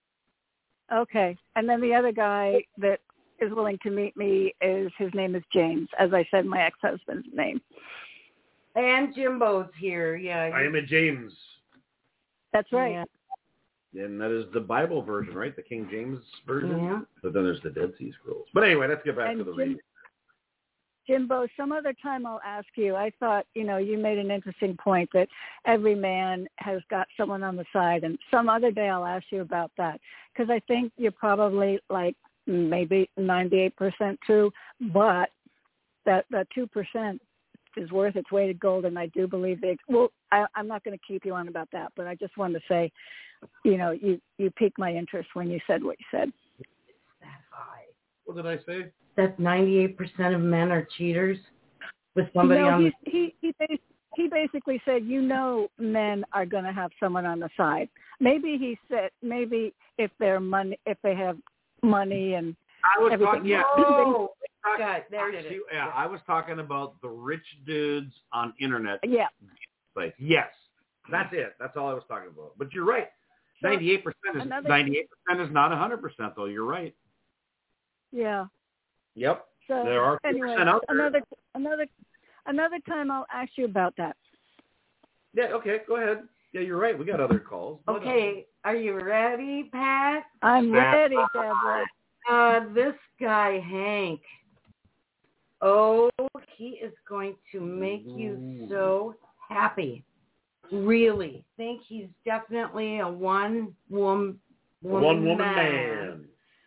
Okay. And then the other guy that is willing to meet me his name is James, as I said, my ex-husband's name. And Jimbo's here. Yeah. I am a James. That's right. Yeah. And that is the Bible version, right? The King James version. Yeah. But then there's the Dead Sea Scrolls. But anyway, let's get back to the reading. Jimbo, some other time I'll ask you. I thought, you made an interesting point that every man has got someone on the side. And some other day I'll ask you about that. Because I think you're probably like maybe 98% true. But that 2% is worth its weight in gold. And I do believe I'm not going to keep you on about that. But I just wanted to say, you piqued my interest when you said what you said. That high. What did I say? That 98% of men are cheaters with somebody on the... He basically said, men are going to have someone on the side. Maybe he said, if they have money and I was everything. Talking, yeah. Oh, God, there it is. Yeah, I was talking about the rich dudes on internet. Yeah. Sites. Yes, that's it. That's all I was talking about. But you're right. 98% is not 100% though. You're right. Yeah. Yep. So there are anyway, out there. another time I'll ask you about that. Yeah. Okay. Go ahead. Yeah, you're right. We got other calls. Okay. Are you ready, Pat? I'm ready, Deborah. This guy, Hank. Oh, he is going to make you so happy. Really. Think he's definitely a one-woman man.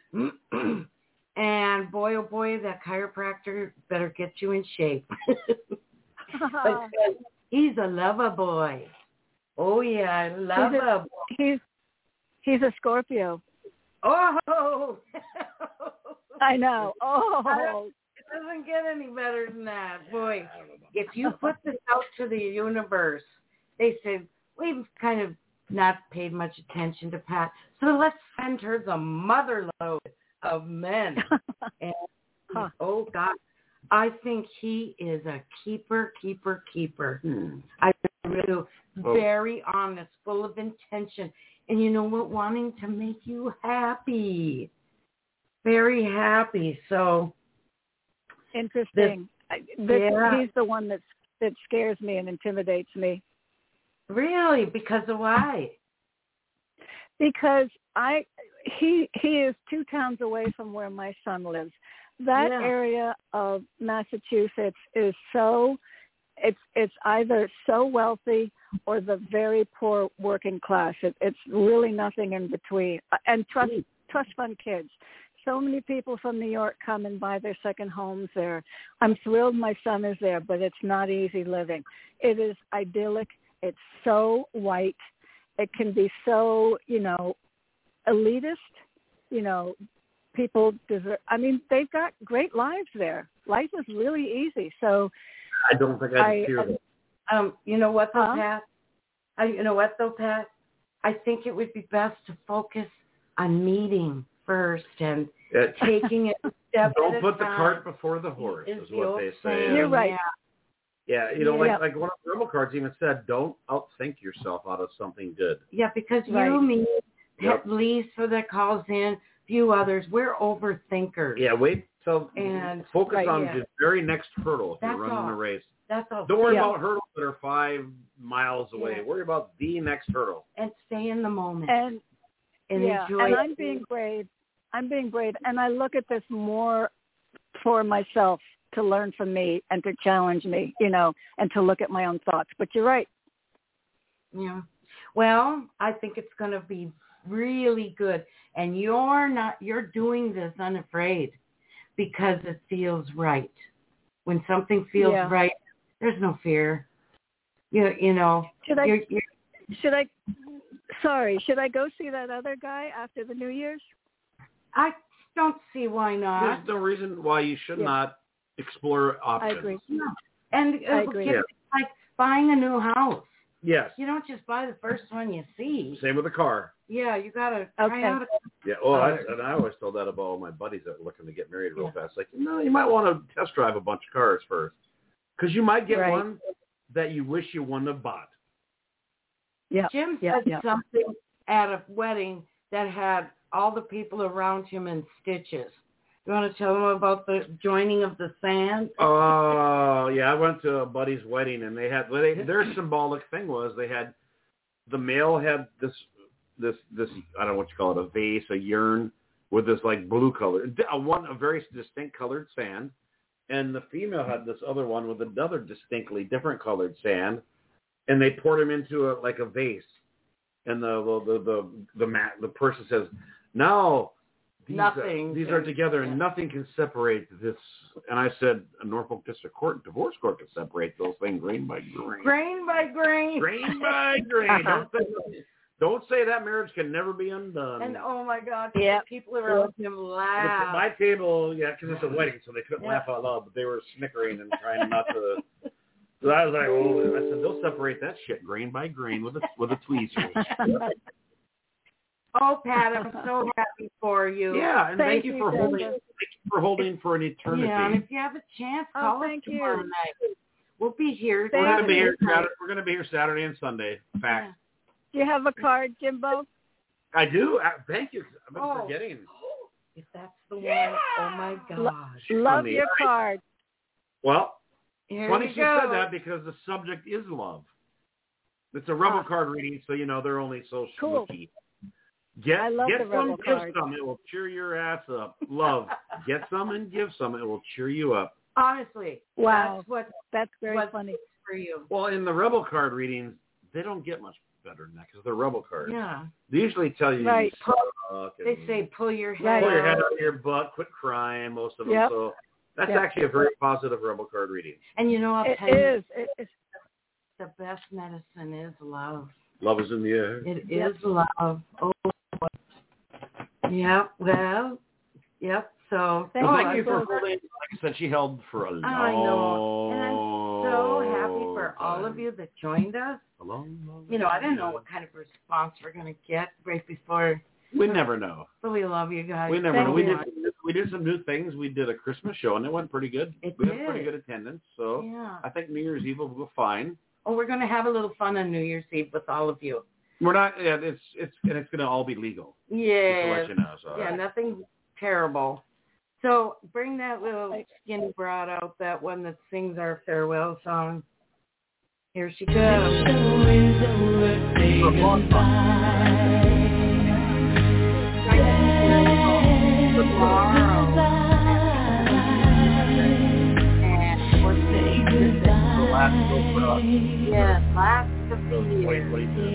And boy, oh boy, that chiropractor better get you in shape. Because he's a lover boy. Oh yeah, lover boy. He's a Scorpio. Oh. I know. Oh. It doesn't get any better than that, boy. If you put this out to the universe, they say we've kind of not paid much attention to Pat, so let's send her the mother load of men. And oh God, I think he is a keeper. I really do. Very honest, full of intention, and you know what? Wanting to make you happy, very happy. So interesting. He's the one that's that scares me and intimidates me. Really? Because of why? Because he is 2 towns away from where my son lives. That area of Massachusetts is so it's either so wealthy or the very poor working class. It's really nothing in between. And trust fund kids. So many people from New York come and buy their second homes there. I'm thrilled my son is there, but it's not easy living. It is idyllic. It's so white. It can be so, elitist. People deserve. I mean, they've got great lives there. Life is really easy. So I don't think I'd fear that. You know what, though, Pat? Pat? I think it would be best to focus on meeting first and taking it step at a time. Don't put the cart before the horse, is what they say. You're right. Yeah, like one of the rebel cards even said, don't outthink yourself out of something good. Yeah, because me, Pat Lisa that calls in, few others, we're overthinkers. Yeah, wait till focus on the very next hurdle if you're running the race. That's all. Don't worry about hurdles that are 5 miles away. Yeah. Worry about the next hurdle. And stay in the moment. And enjoy and I'm being brave. And I look at this more for myself, to learn from me and to challenge me, and to look at my own thoughts. But you're right. Yeah. Well, I think it's going to be really good. And you're doing this unafraid because it feels right. When something feels right, there's no fear. Should I go see that other guy after the New Year's? I don't see why not. There's no reason why you should not explore options. I agree. Yeah. And I agree. It's like buying a new house. Yes. You don't just buy the first one you see. Same with a car. Yeah, you got to try out a car. Yeah, I always told that about all my buddies that were looking to get married real fast. Like, you might want to test drive a bunch of cars first. Because you might get one that you wish you wouldn't have bought. Yeah. Jim said something at a wedding that had all the people around him in stitches. You want to tell them about the joining of the sand? Oh, yeah. I went to a buddy's wedding, and they had their symbolic thing was the male had this I don't know what you call it, a vase, a urn with this like blue color, a very distinct colored sand, and the female had this other one with another distinctly different colored sand, and they poured them into a vase, and the person says, now. These are together, and nothing can separate this. And I said, a Norfolk District Court, divorce court can separate those things grain by grain. Grain by grain. Grain by grain. Don't say that marriage can never be undone. And oh my God, people around him laugh. At my table, because it's a wedding, so they couldn't laugh out loud, but they were snickering and trying not to. So I was like, I said, they'll separate that shit grain by grain with a tweezer. Oh, Pat, I'm so happy for you. Yeah, and thank you for holding for an eternity. Yeah, and if you have a chance, call us tomorrow night. We'll be here. We're going to be here Saturday and Sunday. Fact. Yeah. Do you have a card, Jimbo? I do. Thank you. I've been forgetting. If that's the one, oh my gosh. Love your card. Well, funny you said that because the subject is love. It's a rebel card reading, so they're only so smoky. Get some, give some. It will cheer your ass up. Love. Get some and give some. It will cheer you up. Honestly. Wow. That's very funny for you. Well, in the rebel card readings, they don't get much better than that because they're rebel cards. Yeah. They usually tell you. Right. They say pull your head out of your butt. Quit crying. Most of them. Yep. So that's actually a very positive rebel card reading. And I'll tell you, it's the best medicine is love. Love is in the air. It is love. Oh. Yep. Well. Yep. So thank you for holding. Like I said, she held for a long time. I know, and I'm so happy for all of you that joined us. I didn't know what kind of response we're going to get right before. We never know. But we love you guys. We never know. We did some new things. We did a Christmas show, and it went pretty good. We had pretty good attendance. So I think New Year's Eve will go fine. Oh, we're going to have a little fun on New Year's Eve with all of you. We're not. Yeah, it's going to all be legal. Yeah. Just to let you know. So, nothing terrible. So bring that little skinny broad out, that one that sings our farewell song. Here she goes. Yes, last of the year.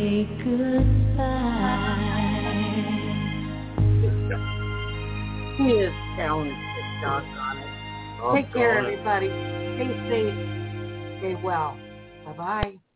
He is talented, doggone it. Take care, everybody. Stay safe. Stay well. Bye-bye.